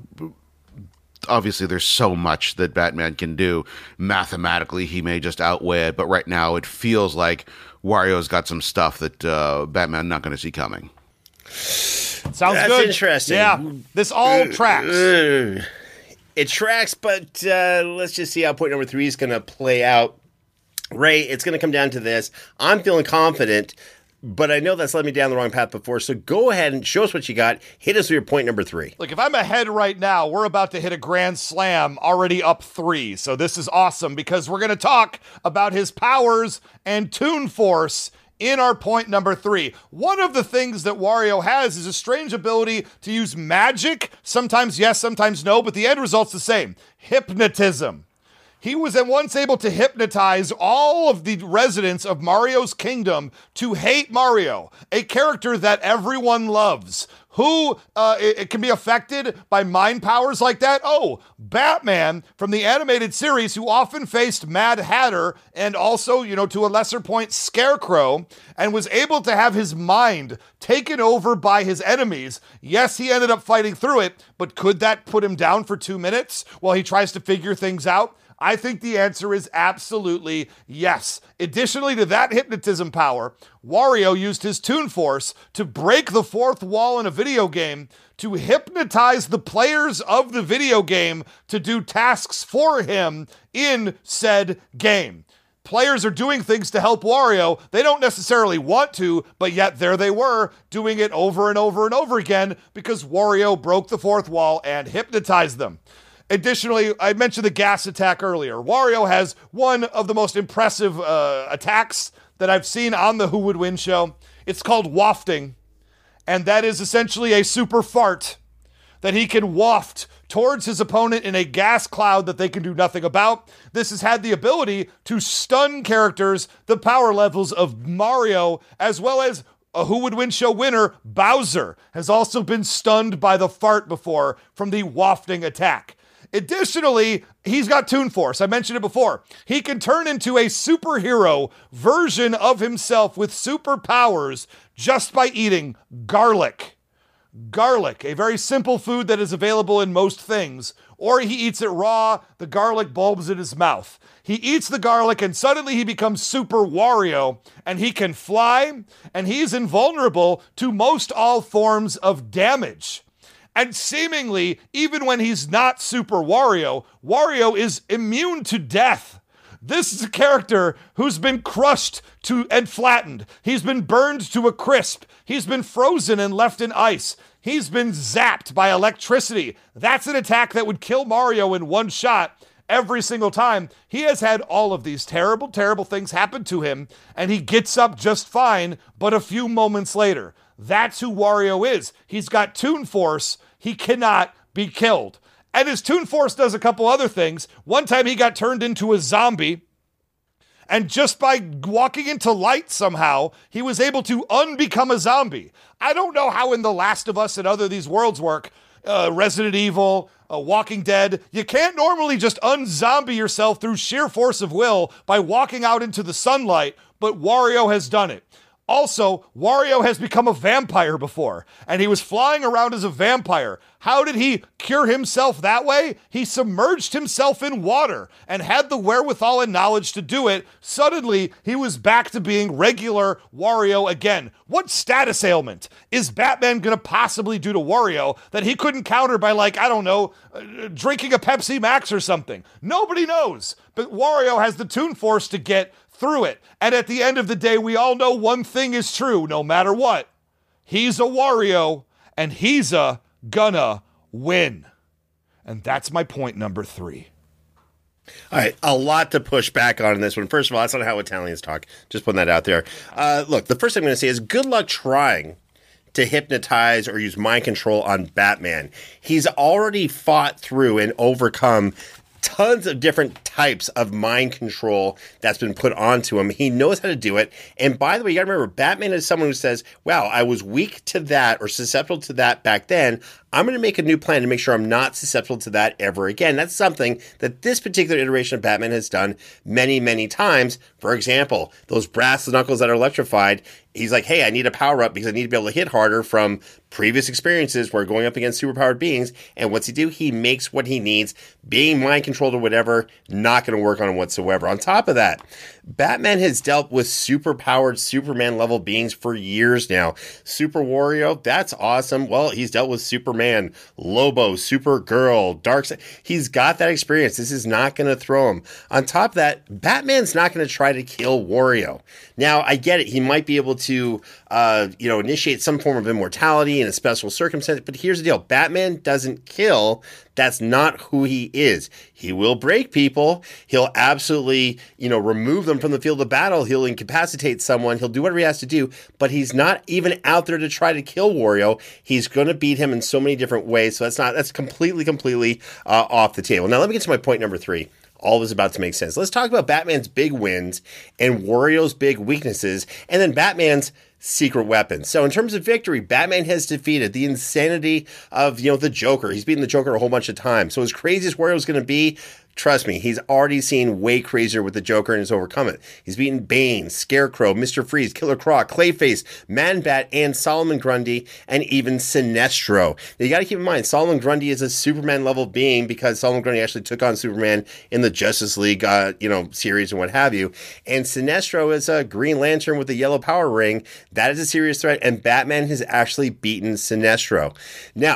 obviously there's so much that Batman can do. Mathematically, he may just outweigh it, but right now it feels like Wario's got some stuff that uh, Batman not going to see coming. Sounds That's good. Interesting. Yeah, this all tracks. Uh, it tracks, but uh, let's just see how point number three is going to play out. Ray, it's going to come down to this. I'm feeling confident, but I know that's led me down the wrong path before. So go ahead and show us what you got. Hit us with your point number three. Look, if I'm ahead right now, we're about to hit a grand slam, already up three. So this is awesome because we're going to talk about his powers and Toon Force in our point number three. One of the things that Wario has is a strange ability to use magic. Sometimes yes, sometimes no, but the end result's the same. Hypnotism. He was at once able to hypnotize all of the residents of Mario's kingdom to hate Mario, a character that everyone loves. Who uh, it, it can be affected by mind powers like that? Oh, Batman from the animated series, who often faced Mad Hatter and also, you know, to a lesser point, Scarecrow, and was able to have his mind taken over by his enemies. Yes, he ended up fighting through it, but could that put him down for two minutes while he tries to figure things out? I think the answer is absolutely yes. Additionally to that hypnotism power, Wario used his Toon Force to break the fourth wall in a video game to hypnotize the players of the video game to do tasks for him in said game. players are doing things to help Wario. They don't necessarily want to, but yet there they were doing it over and over and over again because Wario broke the fourth wall and hypnotized them. Additionally, I mentioned the gas attack earlier. Wario has one of the most impressive uh, attacks that I've seen on the Who Would Win show. It's called wafting, and that is essentially a super fart that he can waft towards his opponent in a gas cloud that they can do nothing about. This has had the ability to stun characters the power levels of Mario, as well as a Who Would Win show winner, Bowser, has also been stunned by the fart before from the wafting attack. Additionally, he's got Toon Force. I mentioned it before. He can turn into a superhero version of himself with superpowers just by eating garlic. Garlic, a very simple food that is available in most things. Or he eats it raw, the garlic bulbs in his mouth. He eats the garlic and suddenly he becomes Super Wario, and he can fly, and he's invulnerable to most all forms of damage. And seemingly, even when he's not Super Wario, Wario is immune to death. This is a character who's been crushed to and flattened. He's been burned to a crisp. He's been frozen and left in ice. He's been zapped by electricity. That's an attack that would kill Mario in one shot every single time. He has had all of these terrible, terrible things happen to him, and he gets up just fine, but a few moments later. That's who Wario is. He's got Toon Force. He cannot be killed. And his Toon Force does a couple other things. One time he got turned into a zombie, and just by walking into light somehow, he was able to unbecome a zombie. I don't know how in The Last of Us and other these worlds work, uh, Resident Evil, uh, Walking Dead, you can't normally just unzombie yourself through sheer force of will by walking out into the sunlight, but Wario has done it. Also, Wario has become a vampire before, and he was flying around as a vampire. How did he cure himself that way? He submerged himself in water and had the wherewithal and knowledge to do it. Suddenly, he was back to being regular Wario again. What status ailment is Batman going to possibly do to Wario that he couldn't counter by, like, I don't know, uh, drinking a Pepsi Max or something? Nobody knows, but Wario has the Toon Force to get through it. And at the end of the day, we all know one thing is true, no matter what. He's a Wario, and he's a gonna win. And that's my point number three. All right, a lot to push back on in this one. First of all, that's not how Italians talk. Just putting that out there. Uh, look, the first thing I'm going to say is good luck trying to hypnotize or use mind control on Batman. He's already fought through and overcome tons of different types of mind control that's been put onto him. He knows how to do it. And by the way, you gotta remember, Batman is someone who says, wow, I was weak to that or susceptible to that back then. I'm going to make a new plan to make sure I'm not susceptible to that ever again. That's something that this particular iteration of Batman has done many, many times. For example, those brass knuckles that are electrified, he's like, hey, I need a power up because I need to be able to hit harder from previous experiences where going up against superpowered beings. And what's he do? He makes what he needs. Being mind controlled or whatever, not going to work on him whatsoever. On top of that, Batman has dealt with superpowered Superman level beings for years now. Super Wario, that's awesome. Well, he's dealt with Superman, Lobo, Supergirl, Darkseid. He's got that experience. This is not going to throw him. On top of that, Batman's not going to try to kill Wario. Now, I get it. He might be able to, uh, you know, initiate some form of immortality in a special circumstance. But here's the deal. Batman doesn't kill. That's not who he is. He will break people. He'll absolutely, you know, remove them from the field of battle. He'll incapacitate someone. He'll do whatever he has to do. But he's not even out there to try to kill Wario. He's going to beat him in so many different ways. So that's not, that's completely, completely uh, off the table. Now, let me get to my point number three. All this is about to make sense. Let's talk about Batman's big wins and Wario's big weaknesses, and then Batman's secret weapons. So in terms of victory, Batman has defeated the insanity of, you know, the Joker. He's beaten the Joker a whole bunch of times. So as crazy as Wario's going to be, trust me, he's already seen way crazier with the Joker and has overcome it. He's beaten Bane, Scarecrow, Mister Freeze, Killer Croc, Clayface, Man-Bat, and Solomon Grundy, and even Sinestro. Now, you got to keep in mind, Solomon Grundy is a Superman-level being because Solomon Grundy actually took on Superman in the Justice League, uh, you know, series and what have you. And Sinestro is a Green Lantern with a yellow power ring. That is a serious threat, and Batman has actually beaten Sinestro. Now,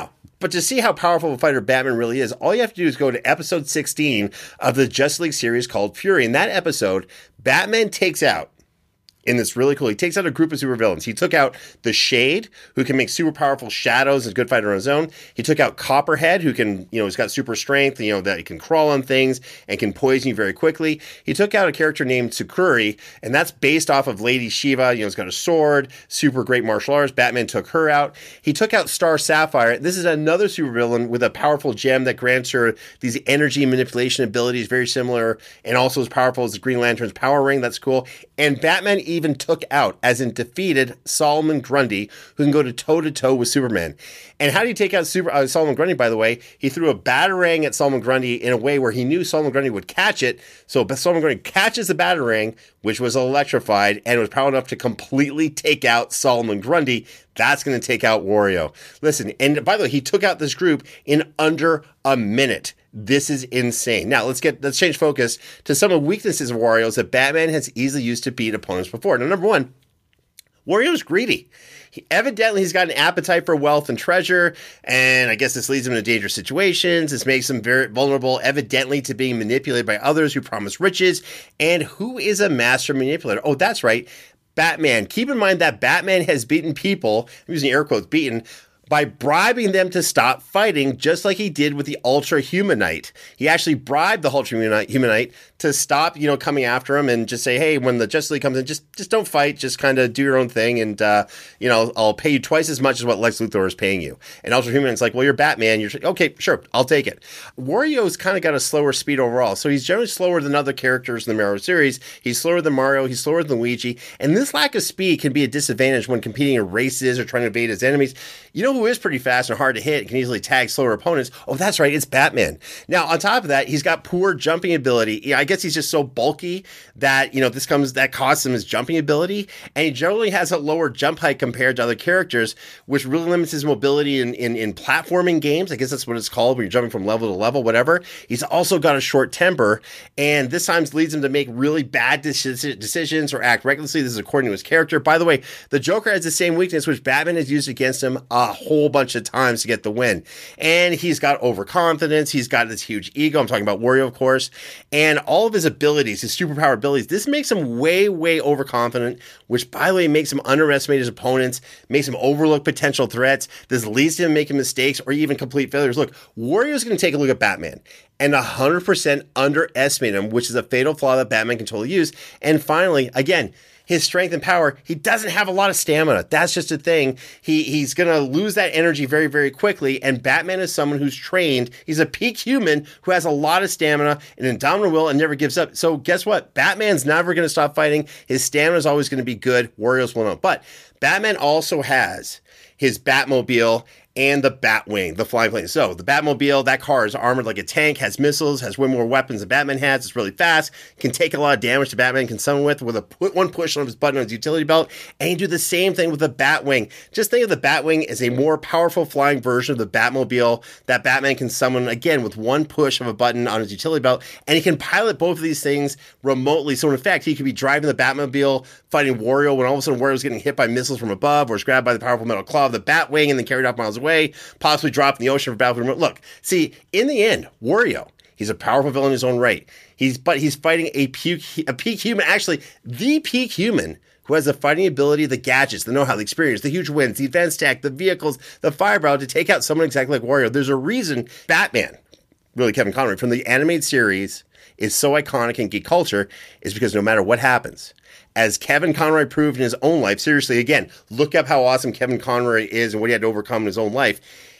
But to see how powerful a fighter Batman really is, all you have to do is go to episode sixteen of the Justice League series called Fury. In that episode, Batman takes out, in this really cool, he takes out a group of supervillains. He took out the Shade, who can make super powerful shadows, is a good fighter on his own. He took out Copperhead, who can, you know, he's got super strength, you know, that he can crawl on things and can poison you very quickly. He took out a character named Tsukuri, and that's based off of Lady Shiva. You know, he's got a sword, super great martial arts. Batman took her out. He took out Star Sapphire. This is another supervillain with a powerful gem that grants her these energy manipulation abilities, very similar, and also as powerful as the Green Lantern's power ring. That's cool. And Batman even took out, as in defeated, Solomon Grundy, who can go to toe-to-toe with Superman. And how did he take out Super, uh, Solomon Grundy, by the way? He threw a batarang at Solomon Grundy in a way where he knew Solomon Grundy would catch it. So Solomon Grundy catches the batarang, which was electrified, and was powerful enough to completely take out Solomon Grundy. That's going to take out Wario. Listen, and by the way, he took out this group in under a minute. This is insane. Now let's get let's change focus to some of the weaknesses of Wario that Batman has easily used to beat opponents before. Now, number one, Wario's greedy. He, evidently, he's got an appetite for wealth and treasure, and I guess this leads him into dangerous situations. This makes him very vulnerable, evidently, to being manipulated by others who promise riches. And who is a master manipulator? Oh, that's right, Batman. Keep in mind that Batman has beaten people, I'm using air quotes, beaten, by bribing them to stop fighting, just like he did with the Ultra Humanite. He actually bribed the Ultra Humanite to stop, you know, coming after him and just say, hey, when the Justice League comes in, just just don't fight, just kind of do your own thing, and, uh, you know, I'll pay you twice as much as what Lex Luthor is paying you. And Ultra Humanite's like, well, you're Batman. You're okay, sure, I'll take it. Wario's kind of got a slower speed overall, so he's generally slower than other characters in the Mario series. He's slower than Mario, he's slower than Luigi, and this lack of speed can be a disadvantage when competing in races or trying to evade his enemies. You know who is pretty fast and hard to hit and can easily tag slower opponents? Oh, that's right, it's Batman. Now, on top of that, he's got poor jumping ability. Yeah, I guess he's just so bulky that, you know, this comes, that costs him his jumping ability, and he generally has a lower jump height compared to other characters, which really limits his mobility in, in, in platforming games. I guess that's what it's called when you're jumping from level to level, whatever. He's also got a short temper, and this times leads him to make really bad decisions or act recklessly. This is according to his character. By the way, the Joker has the same weakness, which Batman has used against him a whole bunch of times to get the win. And he's got overconfidence. He's got this huge ego. I'm talking about Wario, of course. And all of his abilities, his superpower abilities, this makes him way, way overconfident, which, by the way, makes him underestimate his opponents, makes him overlook potential threats. This leads to him making mistakes or even complete failures. Look, Wario's going to take a look at Batman and one hundred percent underestimate him, which is a fatal flaw that Batman can totally use. And finally, again, his strength and power, he doesn't have a lot of stamina. That's just a thing. He He's going to lose that energy very, very quickly, and Batman is someone who's trained. He's a peak human who has a lot of stamina, an indomitable will, and never gives up. So guess what? Batman's never going to stop fighting. His stamina is always going to be good. Wario's will not. But Batman also has his Batmobile and the Batwing, the flying plane. So the Batmobile, that car is armored like a tank, has missiles, has way more weapons than Batman has. It's really fast, can take a lot of damage to Batman can summon with, with a put one push on his button on his utility belt. And you do the same thing with the Batwing. Just think of the Batwing as a more powerful flying version of the Batmobile that Batman can summon, again, with one push of a button on his utility belt. And he can pilot both of these things remotely. So in fact, he could be driving the Batmobile, fighting Wario, when all of a sudden Wario's getting hit by missiles from above, or is grabbed by the powerful metal claw of the Batwing and then carried off miles away, possibly dropped in the ocean for battle. Look, see, in the end, Wario, he's a powerful villain in his own right. He's but he's fighting a peak, a peak human, actually the peak human, who has the fighting ability, the gadgets, the know-how, the experience, the huge wins, the advanced tech, the vehicles, the firepower to take out someone exactly like Wario. There's a reason Batman, really Kevin Conroy, from the animated series is so iconic in geek culture, is because no matter what happens, as Kevin Conroy proved in his own life, seriously, again, look up how awesome Kevin Conroy is and what he had to overcome in his own life.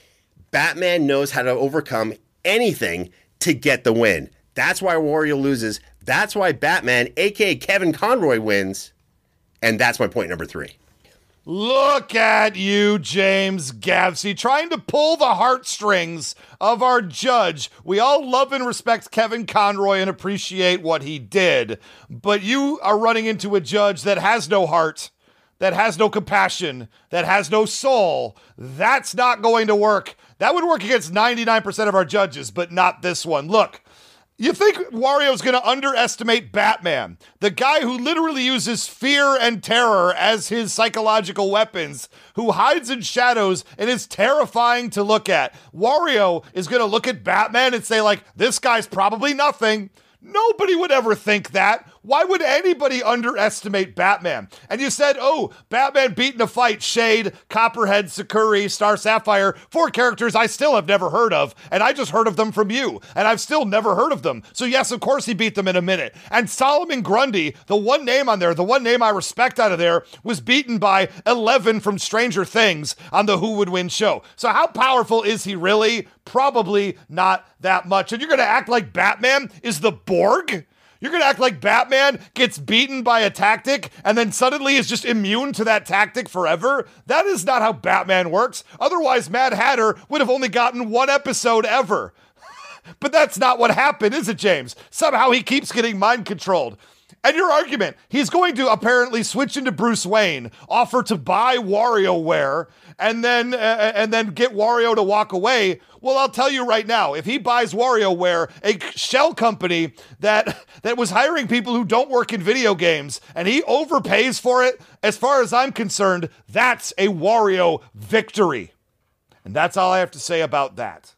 Batman knows how to overcome anything to get the win. That's why Wario loses. That's why Batman, a k a. Kevin Conroy, wins. And that's my point number three. Look at you, James Gavsey, trying to pull the heartstrings of our judge. We all love and respect Kevin Conroy and appreciate what he did, but you are running into a judge that has no heart, that has no compassion, that has no soul. That's not going to work. That would work against ninety-nine percent of our judges, but not this one. Look, You think Wario's going to underestimate Batman, the guy who literally uses fear and terror as his psychological weapons, who hides in shadows and is terrifying to look at. Wario is going to look at Batman and say, like, this guy's probably nothing. Nobody would ever think that. Why would anybody underestimate Batman? And you said, oh, Batman beat in a fight, Shade, Copperhead, Sakuri, Star Sapphire, four characters I still have never heard of, and I just heard of them from you, and I've still never heard of them. So yes, of course he beat them in a minute. And Solomon Grundy, the one name on there, the one name I respect out of there, was beaten by Eleven from Stranger Things on the Who Would Win show. So how powerful is he really? Probably not that much. And you're going to act like Batman is the Borg? You're going to act like Batman gets beaten by a tactic and then suddenly is just immune to that tactic forever? That is not how Batman works. Otherwise, Mad Hatter would have only gotten one episode ever. But that's not what happened, is it, James? Somehow he keeps getting mind controlled. And your argument, he's going to apparently switch into Bruce Wayne, offer to buy WarioWare, and then uh, and then get Wario to walk away. Well, I'll tell you right now, if he buys WarioWare, a shell company that that was hiring people who don't work in video games, and he overpays for it, as far as I'm concerned, that's a Wario victory. And that's all I have to say about that.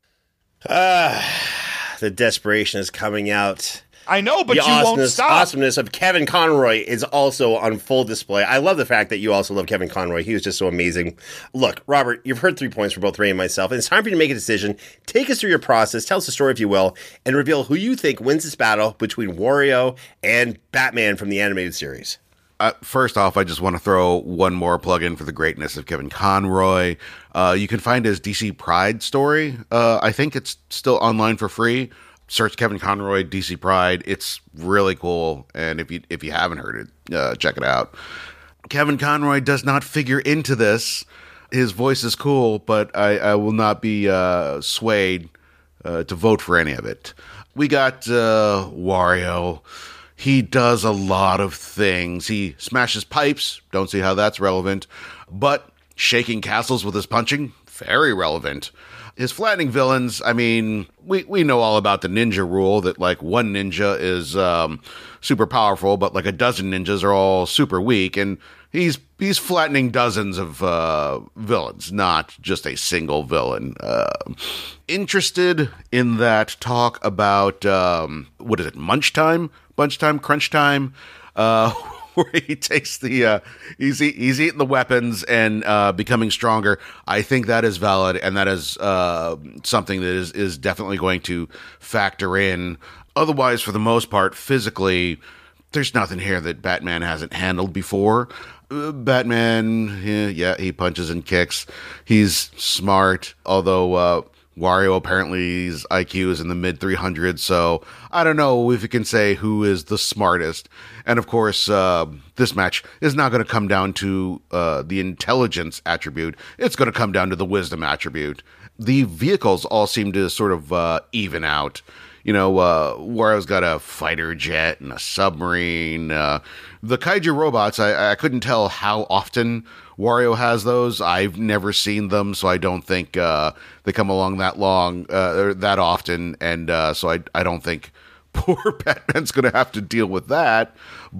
Uh, the desperation is coming out. I know, but the you won't awesomeness, stop. awesomeness of Kevin Conroy is also on full display. I love the fact that you also love Kevin Conroy. He was just so amazing. Look, Robert, you've heard three points from both Ray and myself, and it's time for you to make a decision. Take us through your process, tell us the story if you will, and reveal who you think wins this battle between Wario and Batman from the animated series. Uh, first off, I just want to throw one more plug in for the greatness of Kevin Conroy. Uh, you can find his D C Pride story. Uh, I think it's still online for free. Search Kevin Conroy, D C Pride. It's really cool. And if you if you haven't heard it, uh, check it out. Kevin Conroy does not figure into this. His voice is cool, but I, I will not be uh, swayed uh, to vote for any of it. We got uh, Wario. He does a lot of things. He smashes pipes. Don't see how that's relevant. But shaking castles with his punching, very relevant. His flattening villains, I mean, we, we know all about the ninja rule that, like, one ninja is um, super powerful, but, like, a dozen ninjas are all super weak, and he's he's flattening dozens of uh, villains, not just a single villain. Uh, interested in that talk about, um, what is it, Munch Time? Bunch Time? Crunch Time? Uh where he takes the, uh, he's, he's eating the weapons and uh, becoming stronger. I think that is valid, and that is uh, something that is, is definitely going to factor in. Otherwise, for the most part, physically, there's nothing here that Batman hasn't handled before. Uh, Batman, yeah, yeah, he punches and kicks. He's smart, although uh, Wario apparently his I Q is in the mid three hundreds, so I don't know if you can say who is the smartest. And of course, uh, this match is not going to come down to uh, the intelligence attribute. It's going to come down to the wisdom attribute. The vehicles all seem to sort of uh, even out. You know, uh, Wario's got a fighter jet and a submarine. Uh, the kaiju robots, I, I couldn't tell how often Wario has those. I've never seen them, so I don't think uh, they come along that long, uh, or that often, and uh, so I, I don't think poor Batman's going to have to deal with that.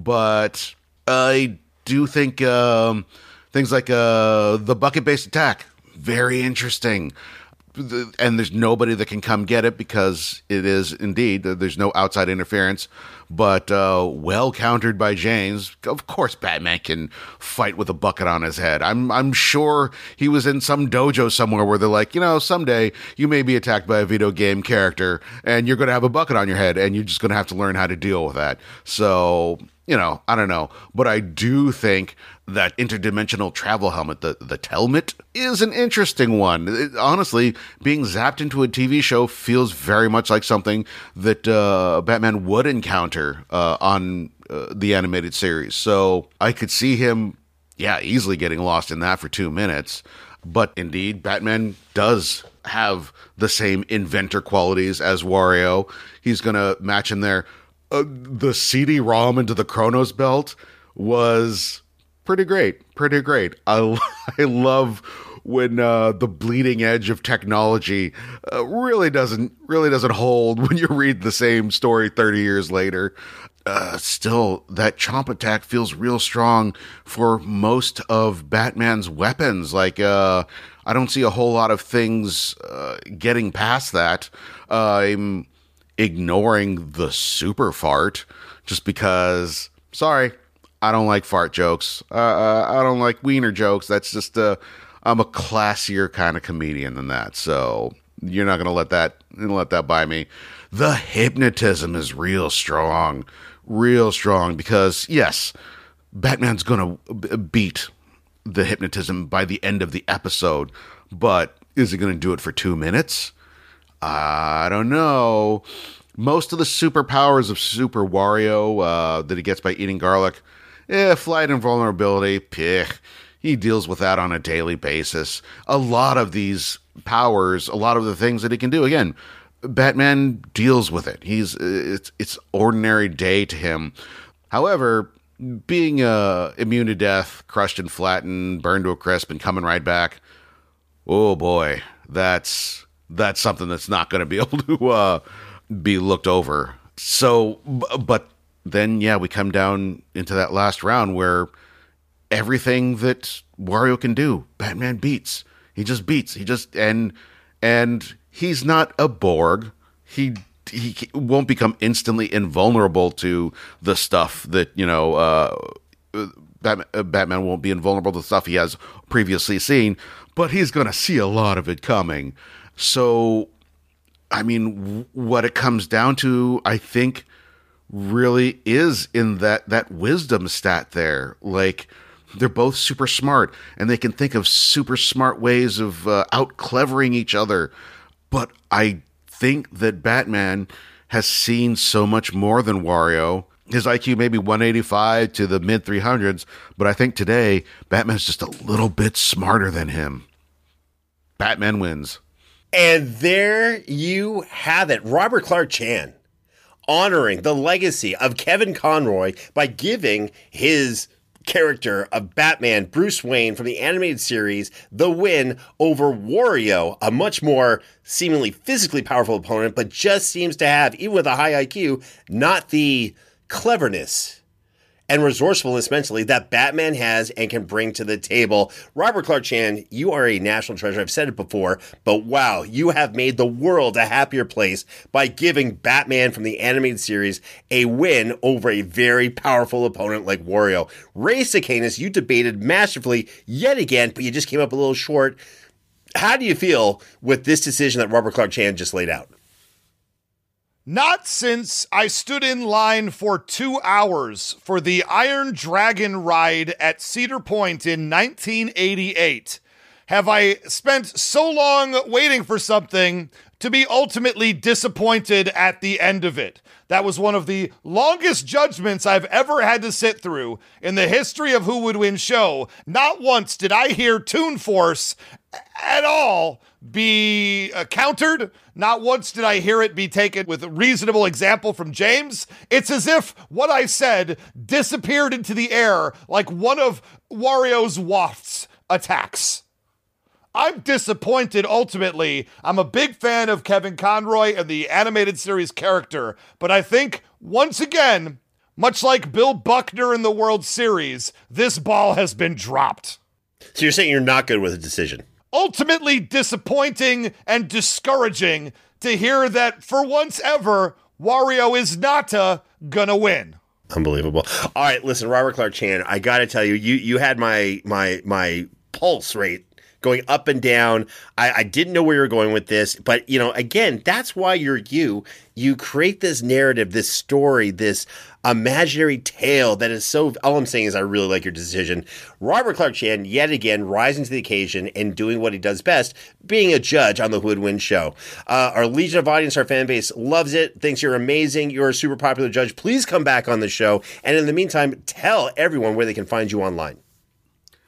But I do think um, things like uh, the bucket-based attack, very interesting. And there's nobody that can come get it because it is indeed, there's no outside interference, but uh, well countered by James. Of course, Batman can fight with a bucket on his head. I'm I'm sure he was in some dojo somewhere where they're like, you know, someday you may be attacked by a video game character and you're going to have a bucket on your head and you're just going to have to learn how to deal with that. So, you know, I don't know, but I do think that interdimensional travel helmet, the, the Telmet, is an interesting one. It, honestly, being zapped into a T V show feels very much like something that uh, Batman would encounter uh, on uh, the animated series. So I could see him, yeah, easily getting lost in that for two minutes. But indeed, Batman does have the same inventor qualities as Wario. He's going to match in there. Uh, the C D ROM into the Chronos belt was pretty great. Pretty great. I, I love when uh, the bleeding edge of technology uh, really doesn't really doesn't hold when you read the same story thirty years later. Uh, still, that chomp attack feels real strong for most of Batman's weapons. Like, uh, I don't see a whole lot of things uh, getting past that. Uh, I'm ignoring the super fart just because, sorry, I don't like fart jokes. Uh, uh, I don't like wiener jokes. That's just, uh, I'm a classier kind of comedian than that. So you're not going to let that, let that by me. The hypnotism is real strong. Real strong because, yes, Batman's going to b- beat the hypnotism by the end of the episode, but is he going to do it for two minutes? I don't know. Most of the superpowers of Super Wario uh, that he gets by eating garlic, eh, flight invulnerability, pich, he deals with that on a daily basis. A lot of these powers, a lot of the things that he can do, again, Batman deals with it. He's it's it's ordinary day to him. However, being uh, immune to death, crushed and flattened, burned to a crisp, and coming right back, oh boy, that's that's something that's not going to be able to uh, be looked over. So, but then yeah, we come down into that last round where everything that Wario can do, Batman beats. He just beats. He just and and. He's not a Borg. He he won't become instantly invulnerable to the stuff that, you know, uh, Batman, uh, Batman won't be invulnerable to stuff he has previously seen, but he's going to see a lot of it coming. So, I mean, w- what it comes down to, I think, really is in that, that wisdom stat there. Like, they're both super smart, and they can think of super smart ways of uh, out-clevering each other. But I think that Batman has seen so much more than Wario. His I Q may be one eighty-five to the mid three hundreds, but I think today Batman's just a little bit smarter than him. Batman wins. And there you have it. Robert Clark Chan honoring the legacy of Kevin Conroy by giving his character of Batman, Bruce Wayne, from the animated series, the win over Wario, a much more seemingly physically powerful opponent, but just seems to have, even with a high I Q, not the cleverness and resourcefulness mentally that Batman has and can bring to the table. Robert Clark Chan, you are a national treasure. I've said it before, but wow, you have made the world a happier place by giving Batman from the animated series a win over a very powerful opponent like Wario. Ray Sacanis, you debated masterfully yet again, but you just came up a little short. How do you feel with this decision that Robert Clark Chan just laid out? Not since I stood in line for two hours for the Iron Dragon ride at Cedar Point in nineteen eighty-eight have I spent so long waiting for something to be ultimately disappointed at the end of it. That was one of the longest judgments I've ever had to sit through in the history of Who Would Win show. Not once did I hear Toon Force at all be uh, countered. Not once did I hear it be taken with a reasonable example from James. It's as if what I said disappeared into the air like one of Wario's wafts attacks. I'm disappointed ultimately. I'm a big fan of Kevin Conroy and the animated series character, but I think, once again, much like Bill Buckner in the World Series, this ball has been dropped. So you're saying you're not good with a decision? Ultimately disappointing and discouraging to hear that, for once ever, Wario is not uh, gonna win. Unbelievable. All right, listen, Robert Clark Chan, I gotta tell you, you you had my my my pulse rate going up and down. I, I didn't know where you were going with this, but, you know, again, that's why you're you. You create this narrative, this story, this imaginary tale that is so... All I'm saying is I really like your decision. Robert Clark Chan, yet again, rising to the occasion and doing what he does best, being a judge on the Who Would Win show. Uh, our legion of audience, our fan base loves it, thinks you're amazing, you're a super popular judge. Please come back on the show. And in the meantime, tell everyone where they can find you online.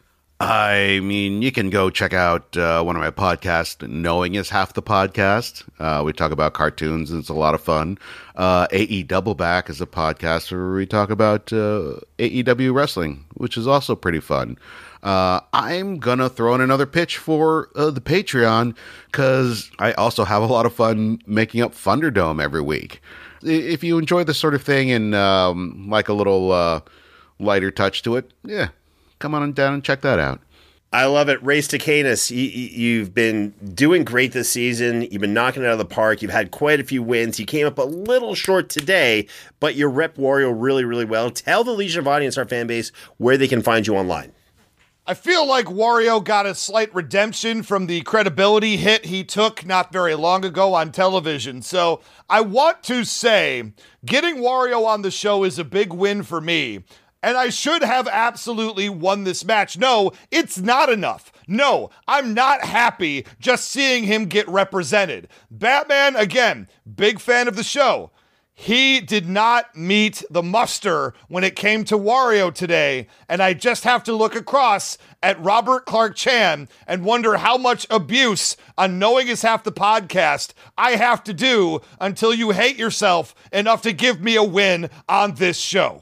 I mean, you can go check out uh, one of my podcasts, Knowing is Half the Podcast. Uh, we talk about cartoons, and it's a lot of fun. Uh, A E Double Back is a podcast where we talk about uh, A E W wrestling, which is also pretty fun. Uh, I'm going to throw in another pitch for uh, the Patreon, because I also have a lot of fun making up Thunderdome every week. If you enjoy this sort of thing and um, like a little uh, lighter touch to it, yeah. Come on down and check that out. I love it. Ray Stacanis, you, you've been doing great this season. You've been knocking it out of the park. You've had quite a few wins. You came up a little short today, but you rep Wario really, really well. Tell the Legion of Audience, our fan base, where they can find you online. I feel like Wario got a slight redemption from the credibility hit he took not very long ago on television. So I want to say getting Wario on the show is a big win for me. And I should have absolutely won this match. No, it's not enough. No, I'm not happy just seeing him get represented. Batman, again, big fan of the show. He did not meet the muster when it came to Wario today. And I just have to look across at Robert Clark Chan and wonder how much abuse on Knowing is Half the Podcast I have to do until you hate yourself enough to give me a win on this show.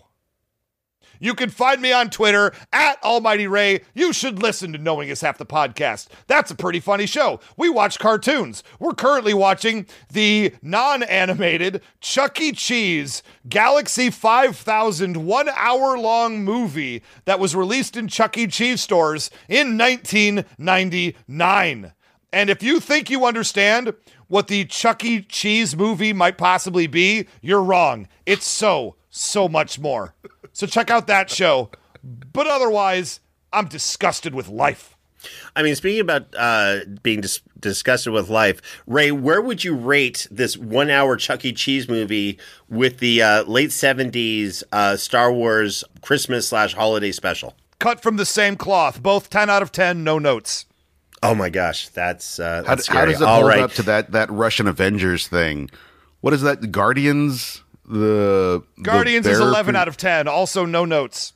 You can find me on Twitter at Almighty Ray. You should listen to Knowing is Half the Podcast. That's a pretty funny show. We watch cartoons. We're currently watching the non-animated Chuck E. Cheese Galaxy five thousand one-hour-long movie that was released in Chuck E. Cheese stores in nineteen ninety-nine. And if you think you understand what the Chuck E. Cheese movie might possibly be, you're wrong. It's so, so much more. So check out that show. But otherwise, I'm disgusted with life. I mean, speaking about uh, being dis- disgusted with life, Ray, where would you rate this one-hour Chuck E. Cheese movie with the uh, late seventies uh, Star Wars Christmas slash holiday special? Cut from the same cloth. Both ten out of ten, no notes. Oh my gosh, that's, uh, that's how, how does it All hold right. up to that, that Russian Avengers thing? What is that? Guardians? The Guardians the is eleven pe- out of ten. Also, no notes.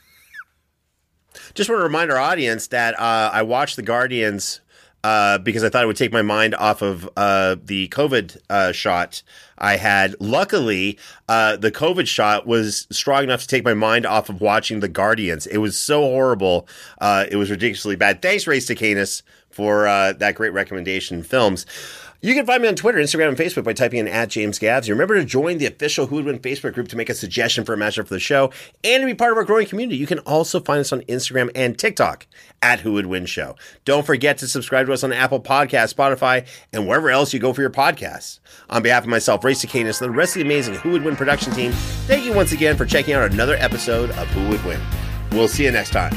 Just want to remind our audience that uh, I watched the Guardians uh, because I thought it would take my mind off of uh, the COVID uh, shot I had. Luckily, uh, the COVID shot was strong enough to take my mind off of watching the Guardians. It was so horrible. Uh, it was ridiculously bad. Thanks, Ray Stacanis, for uh, that great recommendation films. You can find me on Twitter, Instagram, and Facebook by typing in at James Gavs. Remember to join the official Who Would Win Facebook group to make a suggestion for a matchup for the show and to be part of our growing community. You can also find us on Instagram and TikTok at Who Would Win Show. Don't forget to subscribe to us on Apple Podcasts, Spotify, and wherever else you go for your podcasts. On behalf of myself, Ray Stacanis, and the rest of the amazing Who Would Win production team, thank you once again for checking out another episode of Who Would Win. We'll see you next time.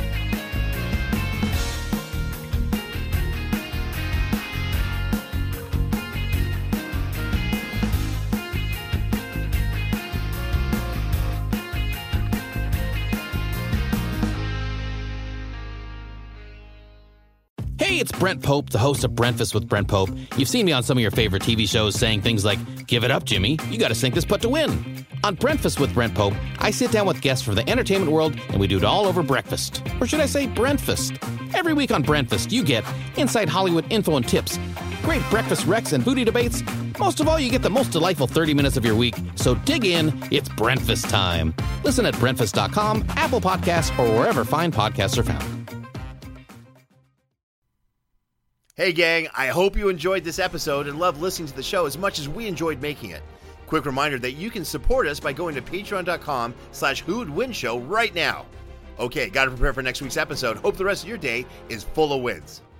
Hey, it's Brent Pope, the host of Breakfast with Brent Pope. You've seen me on some of your favorite T V shows saying things like, "Give it up, Jimmy. You got to sink this putt to win." On Breakfast with Brent Pope, I sit down with guests from the entertainment world, and we do it all over breakfast. Or should I say Brentfast? Every week on Brentfast, you get inside Hollywood info and tips, great breakfast recs and booty debates. Most of all, you get the most delightful thirty minutes of your week. So dig in. It's Brentfast time. Listen at Brentfast dot com, Apple Podcasts, or wherever fine podcasts are found. Hey gang, I hope you enjoyed this episode and loved listening to the show as much as we enjoyed making it. Quick reminder that you can support us by going to patreon.com slash Who Would Win Show right now. Okay, gotta prepare for next week's episode. Hope the rest of your day is full of wins.